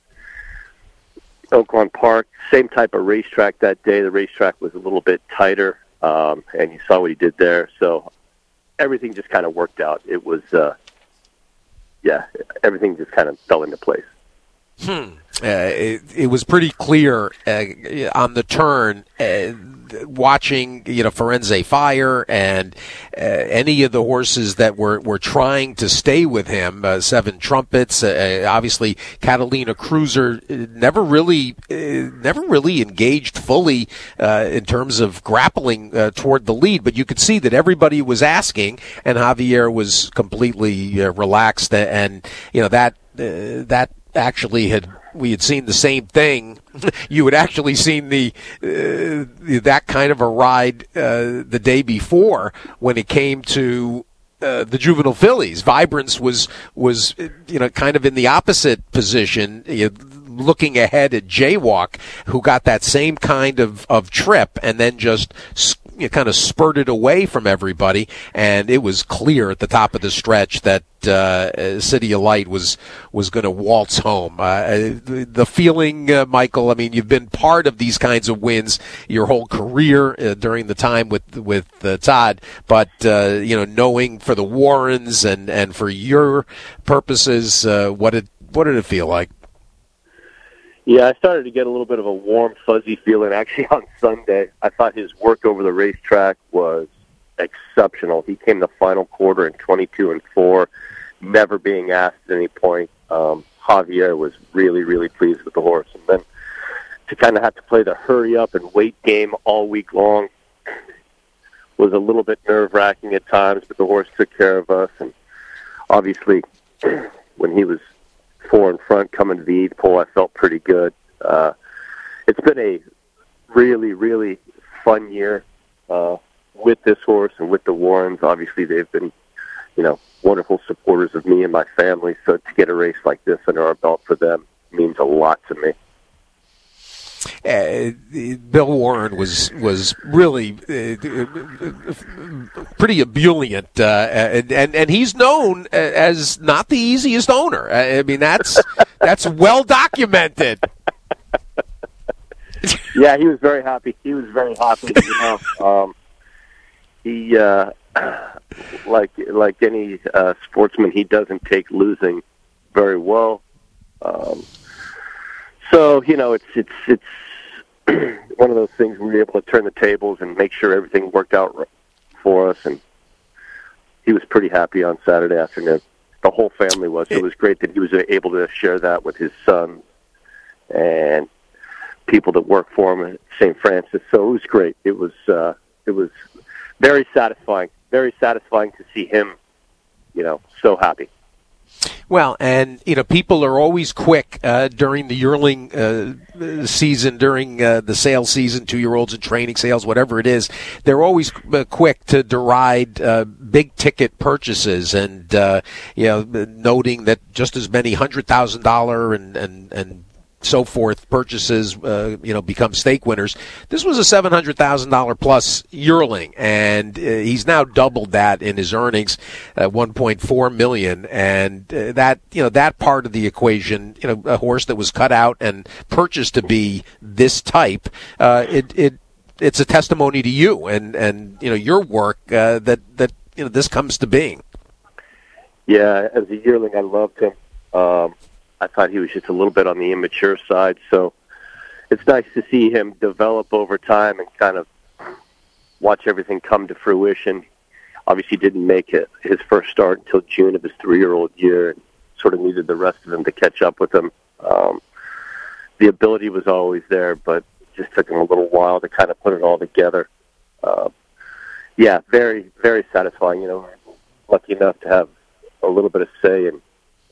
Oaklawn Park, same type of racetrack that day. The racetrack was a little bit tighter, um, and you saw what he did there. So everything just kind of worked out. It was, uh, yeah, everything just kind of fell into place. Hmm. Uh, it, it was pretty clear uh, on the turn, uh, watching, you know, Firenze Fire and uh, any of the horses that were, were trying to stay with him, uh, Seven Trumpets, uh, obviously Catalina Cruiser, never really, uh, never really engaged fully uh, in terms of grappling uh, toward the lead. But you could see that everybody was asking, and Javier was completely uh, relaxed, and you know that uh, that. Actually had we had seen the same thing. You had actually seen the uh, that kind of a ride uh, the day before when it came to uh, the juvenile fillies. Vibrance was was you know kind of in the opposite position, you know, looking ahead at Jaywalk, who got that same kind of, of trip and then just you know, kind of spurted away from everybody, and it was clear at the top of the stretch that uh, City of Light was was going to waltz home. Uh, the, the feeling, uh, Michael, I mean, you've been part of these kinds of wins your whole career uh, during the time with with uh, Todd, but uh, you know, knowing for the Warrens and, and for your purposes, uh, what did what did it feel like? Yeah, I started to get a little bit of a warm, fuzzy feeling actually on Sunday. I thought his work over the racetrack was exceptional. He came the final quarter in twenty-two and four, never being asked at any point. Um, Javier was really, really pleased with the horse. And then to kind of have to play the hurry up and wait game all week long was a little bit nerve-wracking at times, but the horse took care of us. And obviously, when he was four in front coming to the eighth pole, I felt pretty good. Uh, it's been a really, really fun year uh, with this horse and with the Warrens. Obviously, they've been, you know, wonderful supporters of me and my family. So to get a race like this under our belt for them means a lot to me. Uh, Bill Warren was was really uh, pretty ebullient, uh, and, and and he's known as not the easiest owner. I mean, that's that's well documented. Yeah, he was very happy. He was very happy. You know, um, he uh, like like any uh, sportsman, he doesn't take losing very well. Um, So, you know, it's it's it's one of those things where we were able to turn the tables and make sure everything worked out for us. And he was pretty happy on Saturday afternoon. The whole family was. It was great that he was able to share that with his son and people that work for him at Saint Francis. So it was great. It was uh, it was very satisfying, very satisfying to see him, you know, so happy. Well, and, you know, people are always quick uh, during the yearling uh, season, during uh, the sale season, two-year-olds in training sales, whatever it is. They're always uh, quick to deride uh, big-ticket purchases and, uh, you know, noting that just as many one hundred thousand dollars and, and, and so forth purchases, uh, you know, become stake winners. This was a seven hundred thousand dollars plus yearling, and uh, he's now doubled that in his earnings, uh, one point four million dollars. And uh, that, you know, that part of the equation, you know, a horse that was cut out and purchased to be this type, uh, it, it it's a testimony to you and, and you know your work uh, that that you know this comes to being. Yeah, as a yearling, I loved him. Um, I thought he was just a little bit on the immature side, so it's nice to see him develop over time and kind of watch everything come to fruition. Obviously didn't make it his first start until June of his three-year-old year, and sort of needed the rest of him to catch up with him. Um, the ability was always there, but it just took him a little while to kind of put it all together. Uh, yeah, very, very satisfying. You know, lucky enough to have a little bit of say in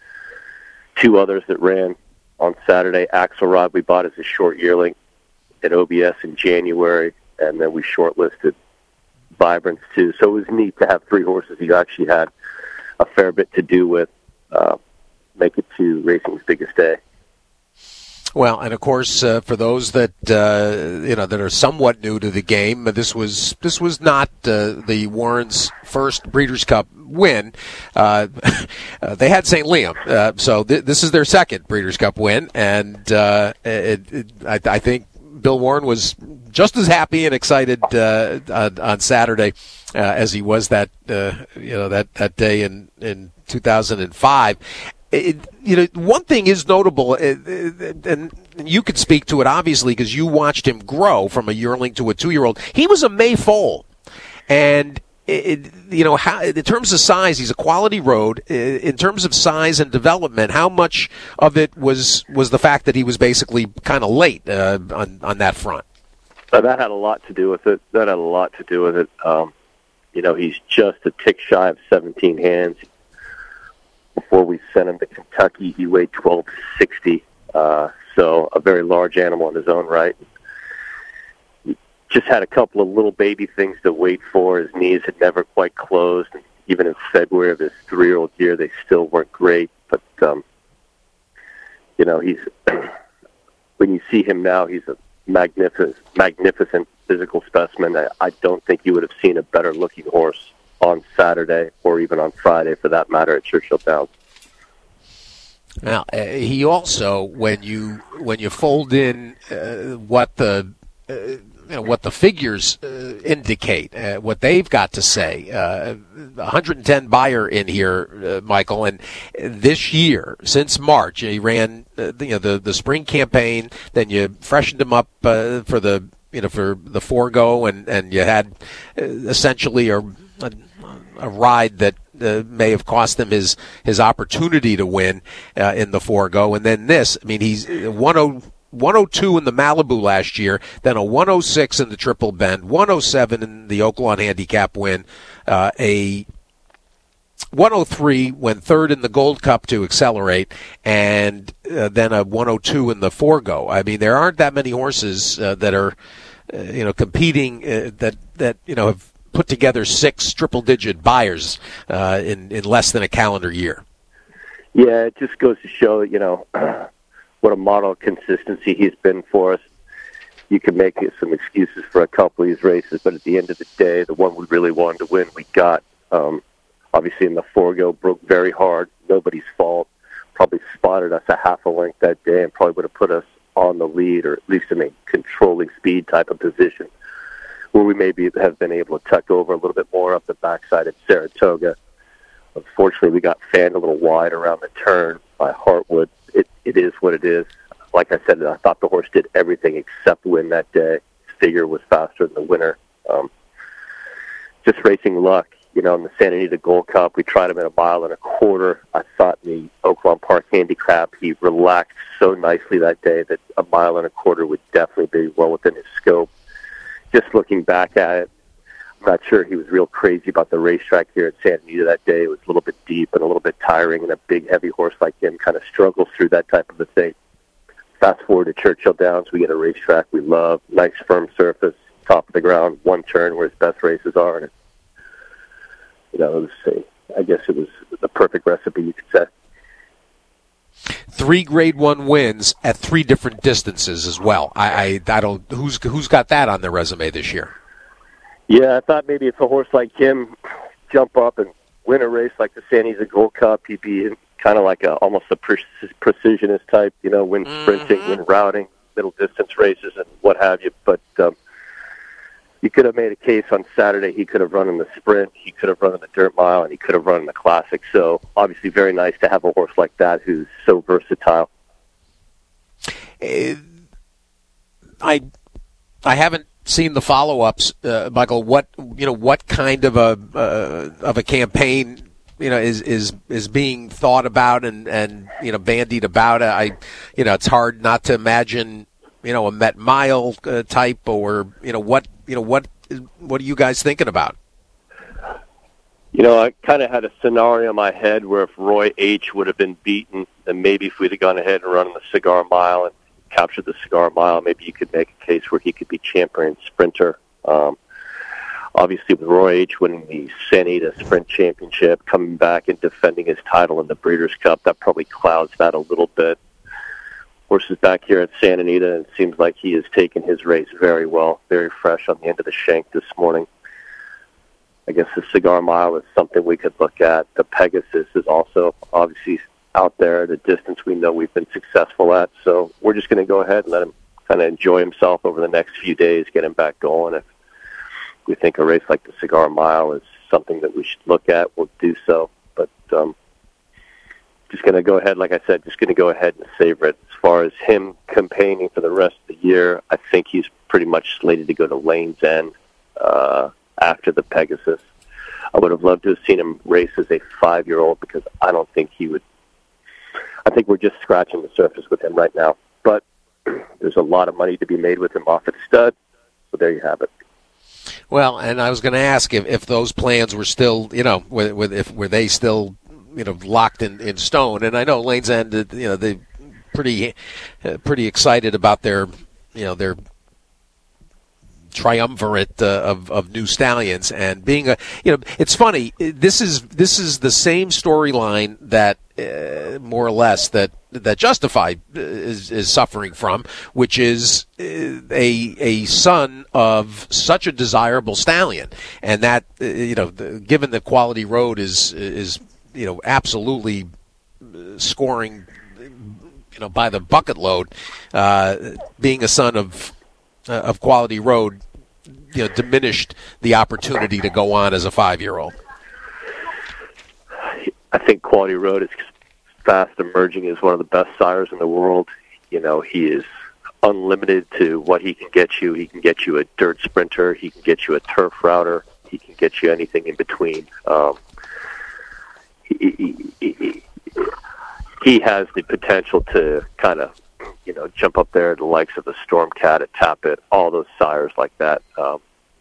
two others that ran on Saturday. Axelrod we bought as a short yearling at O B S in January, and then we shortlisted Vibrance too. So it was neat to have three horses you actually had a fair bit to do with uh, make it to racing's biggest day. Well, and of course, uh, for those that uh, you know that are somewhat new to the game, this was this was not uh, the Warrens' first Breeders' Cup win. Uh, uh, they had Saint Liam, uh, so th- this is their second Breeders' Cup win, and uh, it, it, I, I think Bill Warren was just as happy and excited uh, on, on Saturday uh, as he was that uh, you know that, that day in in two thousand five. It, you know, one thing is notable, and you could speak to it obviously because you watched him grow from a yearling to a two-year-old. He was a May foal, and it, you know, how, in terms of size, he's a quality road. In terms of size and development, how much of it was was the fact that he was basically kind of late uh, on on that front? Uh, that had a lot to do with it. That had a lot to do with it. Um, you know, he's just a tick shy of seventeen hands. Before we sent him to Kentucky, he weighed twelve sixty, uh, so a very large animal in his own right. He just had a couple of little baby things to wait for. His knees had never quite closed. And even in February of his three-year-old year, they still weren't great. But, um, you know, he's when you see him now, he's a magnificent, magnificent physical specimen. I, I don't think you would have seen a better-looking horse on Saturday or even on Friday, for that matter, at Churchill Downs. Now, uh, he also, when you when you fold in uh, what the uh, you know, what the figures uh, indicate, uh, what they've got to say, uh, one hundred ten buyer in here, uh, Michael, and this year since March, he ran uh, you know the the spring campaign, then you freshened him up uh, for the you know for the Forego, and and you had uh, essentially a, a a ride that uh, may have cost him his, his opportunity to win uh, in the Forego. And then this, I mean, he's one oh two in the Malibu last year, then a one oh six in the Triple Bend, one oh seven in the Oaklawn Handicap win, uh, a one oh three when third in the Gold Cup to Accelerate, and uh, then a one oh two in the Forego. I mean, there aren't that many horses uh, that are, uh, you know, competing uh, that, that, you know, have put together six triple-digit buyers uh, in, in less than a calendar year. Yeah, it just goes to show, you know, what a model of consistency he's been for us. You can make some excuses for a couple of these races, but at the end of the day, the one we really wanted to win, we got. Um, obviously, in the Forego, broke very hard. Nobody's fault. Probably spotted us a half a length that day and probably would have put us on the lead, or at least in a controlling speed type of position, where we maybe have been able to tuck over a little bit more up the backside at Saratoga. Unfortunately, we got fanned a little wide around the turn by Hartwood. It, it is what it is. Like I said, I thought the horse did everything except win that day. His figure was faster than the winner. Um, just racing luck. You know, in the Santa Anita Gold Cup, we tried him at a mile and a quarter. I thought in the Oaklawn Park Handicap, he relaxed so nicely that day that a mile and a quarter would definitely be well within his scope. Just looking back at it, I'm not sure he was real crazy about the racetrack here at Santa Anita that day. It was a little bit deep and a little bit tiring, and a big, heavy horse like him kind of struggles through that type of a thing. Fast forward to Churchill Downs, we get a racetrack we love, nice firm surface, top of the ground, one turn where his best races are. And it, you know, it was a, I guess it was the perfect recipe, you could say. Three Grade One wins at three different distances as well. I, I, I don't. Who's who's got that on their resume this year? Yeah, I thought maybe if a horse like him jump up and win a race like the Santa Anita Gold Cup, he'd be kind of like a almost a pre- precisionist type. You know, win sprinting, mm-hmm. win routing, middle distance races, and what have you. But um, you could have made a case on Saturday. He could have run in the sprint, he could have run in the dirt mile, and he could have run in the classic. So obviously very nice to have a horse like that who's so versatile. Uh, I I haven't seen the follow-ups, uh, Michael. What you know? What kind of a uh, of a campaign you know is is is being thought about and and you know bandied about? I you know it's hard not to imagine you know a Met Mile uh, type or you know what you know what what are you guys thinking about? You know, I kind of had a scenario in my head where if Roy H. would have been beaten, then maybe if we'd have gone ahead and run the Cigar Mile and captured the Cigar Mile, maybe you could make a case where he could be champion sprinter. Um, obviously, with Roy H. winning the Santa Anita Sprint Championship, coming back and defending his title in the Breeders' Cup, that probably clouds that a little bit. Horses back here at Santa Anita, and it seems like he has taken his race very well, very fresh on the end of the shank this morning. I guess the Cigar Mile is something we could look at. The Pegasus is also obviously out there, the distance we know we've been successful at. So we're just going to go ahead and let him kind of enjoy himself over the next few days, get him back going. If we think a race like the Cigar Mile is something that we should look at, we'll do so. But um, just going to go ahead, like I said, just going to go ahead and savor it. As far as him campaigning for the rest of the year, I think he's pretty much slated to go to Lane's End uh, after the Pegasus. I would have loved to have seen him race as a five-year-old because I don't think he would. I think we're just scratching the surface with him right now. But there's a lot of money to be made with him off at stud, so there you have it. Well, and I was going to ask if, if those plans were still, you know, with, with, if were they still, you know, locked in, in stone. And I know Lane's End, you know, they pretty uh, pretty excited about their, you know, their triumvirate uh, of of new stallions, and being a you know it's funny, this is this is the same storyline that uh, more or less that that Justified is, is suffering from, which is uh, a a son of such a desirable stallion, and that uh, you know the, given that Quality Road is is you know absolutely scoring you know by the bucket load, uh, being a son of Uh, of Quality Road, you know, diminished the opportunity to go on as a five-year-old. I think Quality Road is fast emerging as one of the best sires in the world. You know, he is unlimited to what he can get you. He can get you a dirt sprinter. He can get you a turf router. He can get you anything in between. Um, he, he, he, he has the potential to kind of you know, jump up there, the likes of the Stormcat at Tappet, all those sires like that. Um,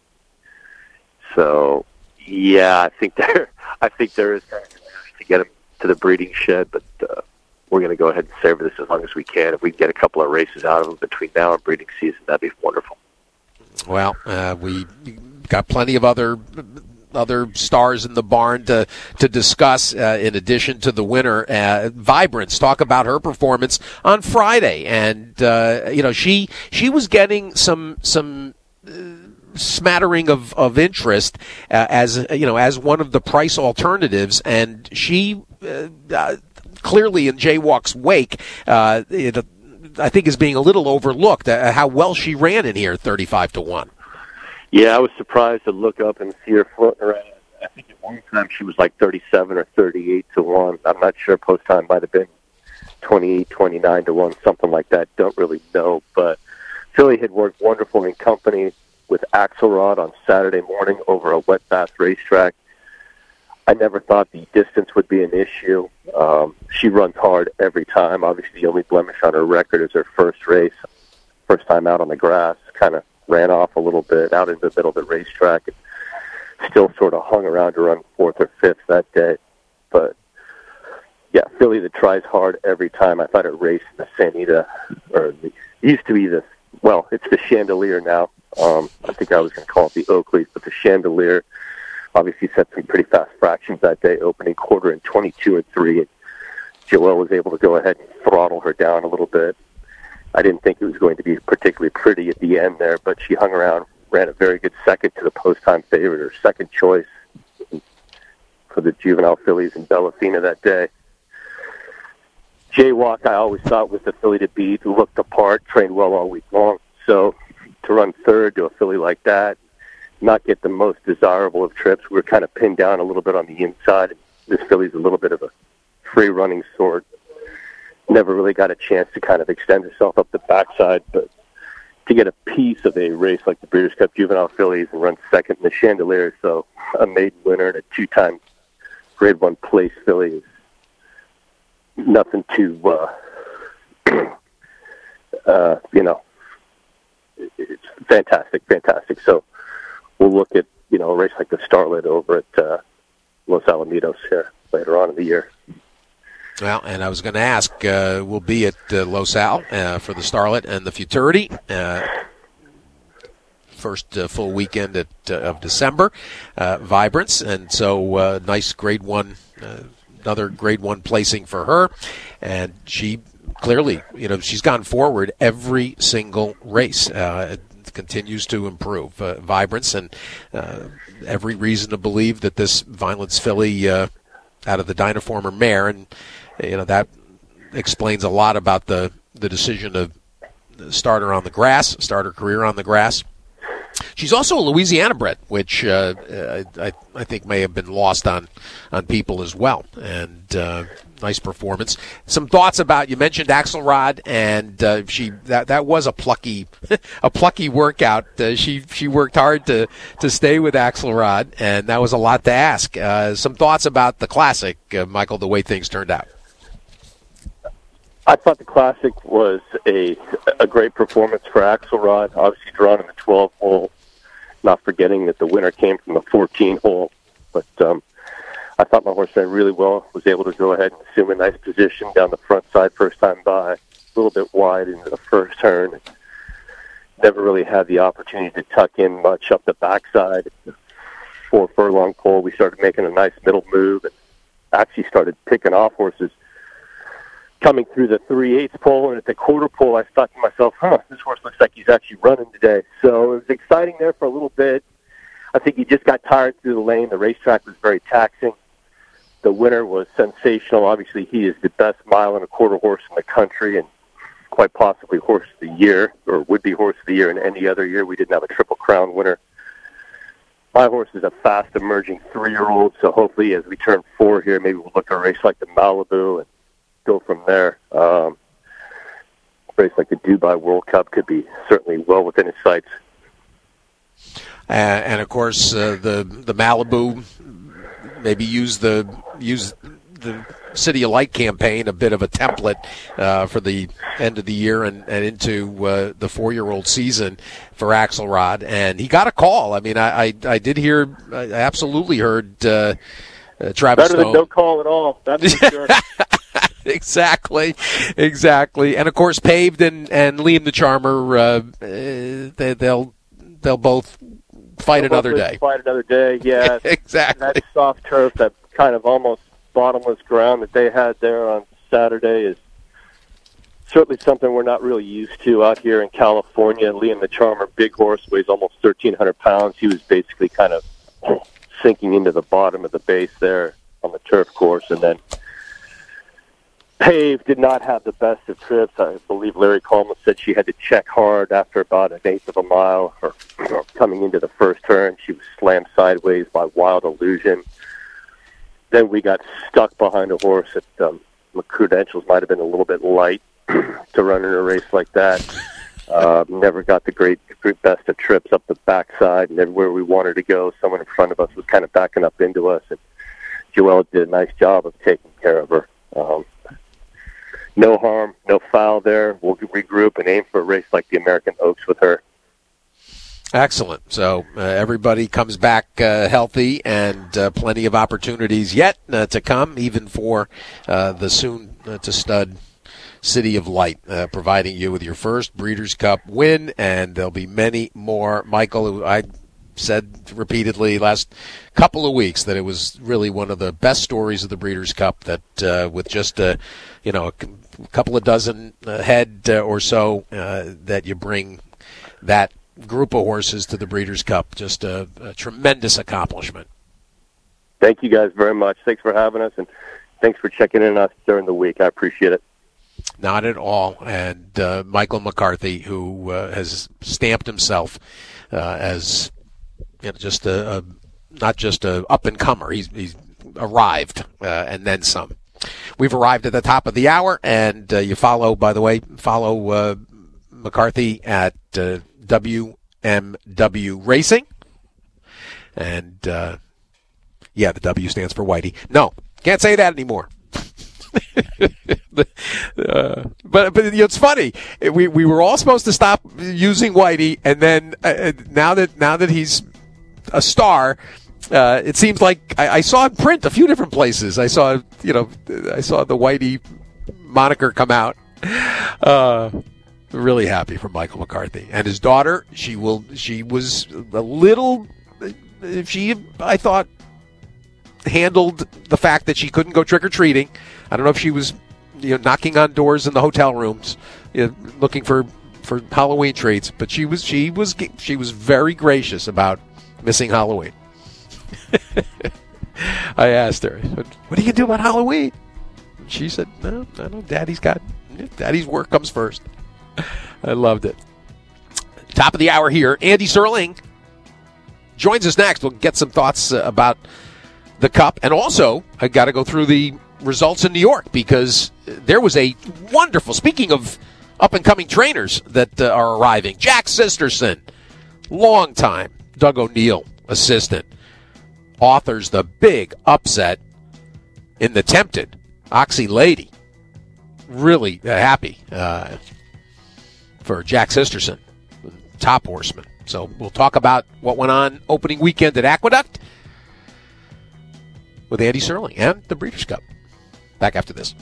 so, yeah, I think there, I think there is kind of to get him to the breeding shed, but uh, we're going to go ahead and savor this as long as we can. If we can get a couple of races out of him between now and breeding season, that'd be wonderful. Well, uh, we got plenty of other. other stars in the barn to to discuss uh, in addition to the winner. uh, Vibrance, talk about her performance on Friday, and uh, you know she she was getting some some uh, smattering of of interest uh, as you know as one of the price alternatives, and she uh, uh, clearly in Jaywalk's wake uh, it, I think is being a little overlooked uh, how well she ran in here, thirty-five to one. Yeah, I was surprised to look up and see her floating around. I think at one time she was like thirty-seven or thirty-eight to one. I'm not sure. Post time might have been twenty-eight, twenty-nine to one, something like that. Don't really know. But Philly had worked wonderful in company with Axelrod on Saturday morning over a wet bath racetrack. I never thought the distance would be an issue. Um, she runs hard every time. Obviously, the only blemish on her record is her first race, first time out on the grass, kind of ran off a little bit out in the middle of the racetrack and still sort of hung around to run fourth or fifth that day. But, yeah, Philly that tries hard every time. I thought it raced the Santa Anita, or the, it used to be the, well, it's the Chandelier now. Um, I think I was going to call it the Oakleys, but the Chandelier obviously set some pretty fast fractions that day, opening quarter in twenty-two and three. And Joelle was able to go ahead and throttle her down a little bit. I didn't think it was going to be particularly pretty at the end there, but she hung around, ran a very good second to the post-time favorite, her second choice for the juvenile fillies in Bellafina that day. Jaywalk, I always thought, was the filly to beat, who looked the part, trained well all week long. So to run third to a filly like that, not get the most desirable of trips. We were kind of pinned down a little bit on the inside. This filly's a little bit of a free-running sort. Never really got a chance to kind of extend herself up the backside, but to get a piece of a race like the Breeders' Cup Juvenile Fillies and run second in the Chandelier, so a maiden winner and a two-time Grade One place filly is nothing to, uh, uh, you know, it's fantastic, fantastic. So we'll look at, you know, a race like the Starlet over at uh, Los Alamitos here later on in the year. Well, and I was going to ask, uh, we'll be at uh, Los Al uh, for the Starlet and the Futurity, uh, first uh, full weekend at, uh, of December, uh, Vibrance, and so uh, nice Grade One, uh, another Grade One placing for her, and she clearly, you know, she's gone forward every single race. Uh, it continues to improve, uh, Vibrance, and uh, every reason to believe that this Violence filly uh, out of the Dynaformer mare, and you know that explains a lot about the, the decision to start her on the grass, start her career on the grass. She's also a Louisiana bred, which uh, I, I think may have been lost on, on people as well. And uh, nice performance. Some thoughts about, you mentioned Axelrod, and uh, she that that was a plucky a plucky workout. Uh, she she worked hard to to stay with Axelrod, and that was a lot to ask. Uh, some thoughts about the Classic, uh, Michael, the way things turned out. I thought the Classic was a a great performance for Axelrod, obviously drawn in the twelve hole, not forgetting that the winner came from the fourteen hole. But um, I thought my horse ran really well, was able to go ahead and assume a nice position down the front side first time by, a little bit wide into the first turn. Never really had the opportunity to tuck in much up the backside. Four furlong pole, we started making a nice middle move and actually started picking off horses coming through the three-eighths pole, and at the quarter pole, I thought to myself, huh, this horse looks like he's actually running today. So it was exciting there for a little bit. I think he just got tired through the lane. The racetrack was very taxing. The winner was sensational. Obviously, he is the best mile and a quarter horse in the country, and quite possibly horse of the year, or would be horse of the year in any other year. We didn't have a Triple Crown winner. My horse is a fast emerging three-year-old, so hopefully as we turn four here, maybe we'll look at a race like the Malibu and go from there. Um, a race like the Dubai World Cup could be certainly well within his sights. Uh, and of course, uh, the the Malibu, maybe use the use the City of Light campaign, a bit of a template uh, for the end of the year and, and into uh, the four-year-old season for Axelrod. And he got a call. I mean, I I, I did hear, I absolutely heard uh, uh, Travis Better Stone. than no call at all. That's for sure. Exactly, exactly, and of course, Paved and, and Liam the Charmer, uh, they, they'll they'll both fight they'll another both day. Fight another day, yeah. Exactly. That soft turf, that kind of almost bottomless ground that they had there on Saturday is certainly something we're not really used to out here in California. Liam the Charmer, big horse, weighs almost thirteen hundred pounds. He was basically kind of sinking into the bottom of the base there on the turf course, and then Pave did not have the best of trips. I believe Larry Coleman said she had to check hard after about an eighth of a mile, or, or coming into the first turn. She was slammed sideways by Wild Illusion. Then we got stuck behind a horse that um, the credentials might have been a little bit light to run in a race like that. Uh, never got the great, great best of trips up the backside, and everywhere we wanted to go, someone in front of us was kind of backing up into us, and Joelle did a nice job of taking care of her. Um, No harm, no foul there. We'll regroup and aim for a race like the American Oaks with her. Excellent. So uh, everybody comes back uh, healthy, and uh, plenty of opportunities yet uh, to come, even for uh, the soon-to-stud City of Light, uh, providing you with your first Breeders' Cup win, and there'll be many more. Michael, I said repeatedly last couple of weeks that it was really one of the best stories of the Breeders' Cup, that uh, with just a, you know, a couple of dozen uh, head uh, or so uh, that you bring that group of horses to the Breeders' Cup. Just a, a tremendous accomplishment. Thank you guys very much. Thanks for having us, and thanks for checking in on us during the week. I appreciate it. Not at all. And uh, Michael McCarthy, who uh, has stamped himself uh, as you know, just a, a not just a up and comer. He's he's arrived uh, and then some. We've arrived at the top of the hour, and uh, you follow, by the way, follow uh, McCarthy at uh, W M W Racing. And, uh, yeah, the W stands for Whitey. No, can't say that anymore. uh, but but it's funny. We we were all supposed to stop using Whitey, and then uh, now that now that he's a star, Uh, it seems like I, I saw in print a few different places. I saw, you know, I saw the Whitey moniker come out. Uh, really happy for Michael McCarthy and his daughter. She will. She was a little. She, I thought, handled the fact that she couldn't go trick or treating. I don't know if she was, you know, knocking on doors in the hotel rooms, you know, looking for for Halloween treats. But she was. She was. She was very gracious about missing Halloween. I asked her, what are you going to do about Halloween? And she said, no, I know Daddy's got, Daddy's work comes first. I loved it. Top of the hour here, Andy Serling joins us next. We'll get some thoughts uh, about the Cup. And also, I got to go through the results in New York because there was a wonderful, speaking of up-and-coming trainers that uh, are arriving, Jack Sisterson, long time Doug O'Neill assistant, authors the big upset in the Tempted Oxy Lady. Really uh, happy uh, for Jack Sisterson, top horseman. So we'll talk about what went on opening weekend at Aqueduct with Andy Serling and the Breeders' Cup. Back after this.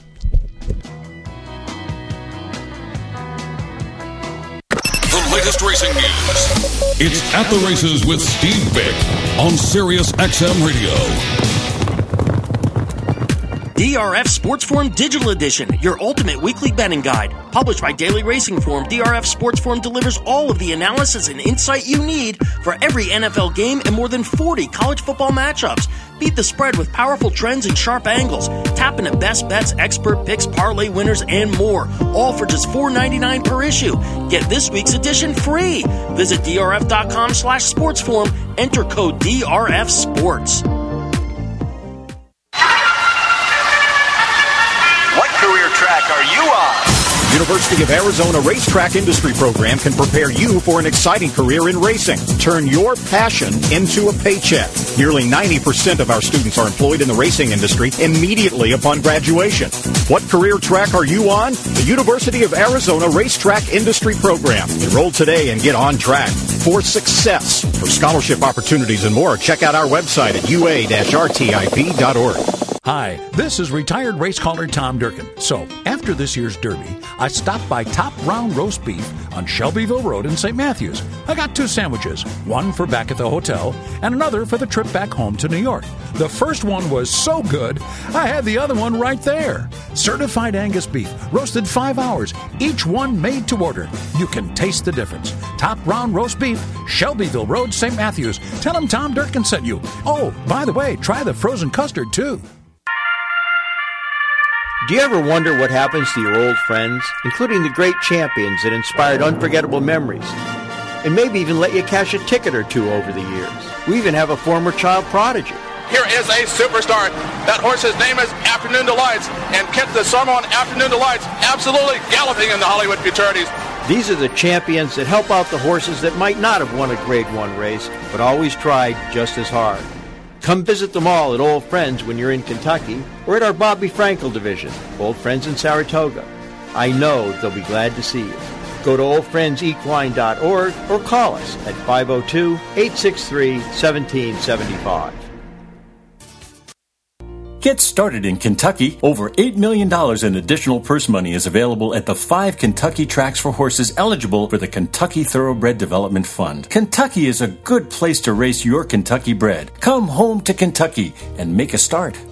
The latest racing news. It's At the Races with Steve Vick on Sirius X M Radio. D R F Sports Forum Digital Edition, your ultimate weekly betting guide. Published by Daily Racing Form, D R F Sports Forum delivers all of the analysis and insight you need for every N F L game and more than forty college football matchups. Beat the spread with powerful trends and sharp angles. Tap into best bets, expert picks, parlay winners, and more. All for just four dollars and ninety-nine cents per issue. Get this week's edition free. Visit drf.com slash sportsforum. Enter code D R F Sports. What career track are you on? University of Arizona Racetrack Industry Program can prepare you for an exciting career in racing. Turn your passion into a paycheck. Nearly ninety percent of our students are employed in the racing industry immediately upon graduation. What career track are you on? The University of Arizona Racetrack Industry Program. Enroll today and get on track for success. For scholarship opportunities and more, check out our website at U A R T I P dot org. Hi, this is retired race caller Tom Durkin. So, after this year's Derby, I stopped by Top Round Roast Beef on Shelbyville Road in Saint Matthews. I got two sandwiches, one for back at the hotel and another for the trip back home to New York. The first one was so good, I had the other one right there. Certified Angus beef, roasted five hours, each one made to order. You can taste the difference. Top Round Roast Beef, Shelbyville Road, Saint Matthews. Tell them Tom Durkin sent you. Oh, by the way, try the frozen custard, too. Do you ever wonder what happens to your old friends, including the great champions that inspired unforgettable memories, and maybe even let you cash a ticket or two over the years? We even have a former child prodigy. Here is a superstar. That horse's name is Afternoon Delights, and Kent the Summer on Afternoon Delights absolutely galloping in the Hollywood Futurities. These are the champions that help out the horses that might not have won a Grade One race, but always tried just as hard. Come visit them all at Old Friends when you're in Kentucky, or at our Bobby Frankel division, Old Friends in Saratoga. I know they'll be glad to see you. Go to old friends equine dot org or call us at five oh two, eight six three, one seven seven five. Get started in Kentucky. Over eight million dollars in additional purse money is available at the five Kentucky tracks for horses eligible for the Kentucky Thoroughbred Development Fund. Kentucky is a good place to race your Kentucky bred. Come home to Kentucky and make a start.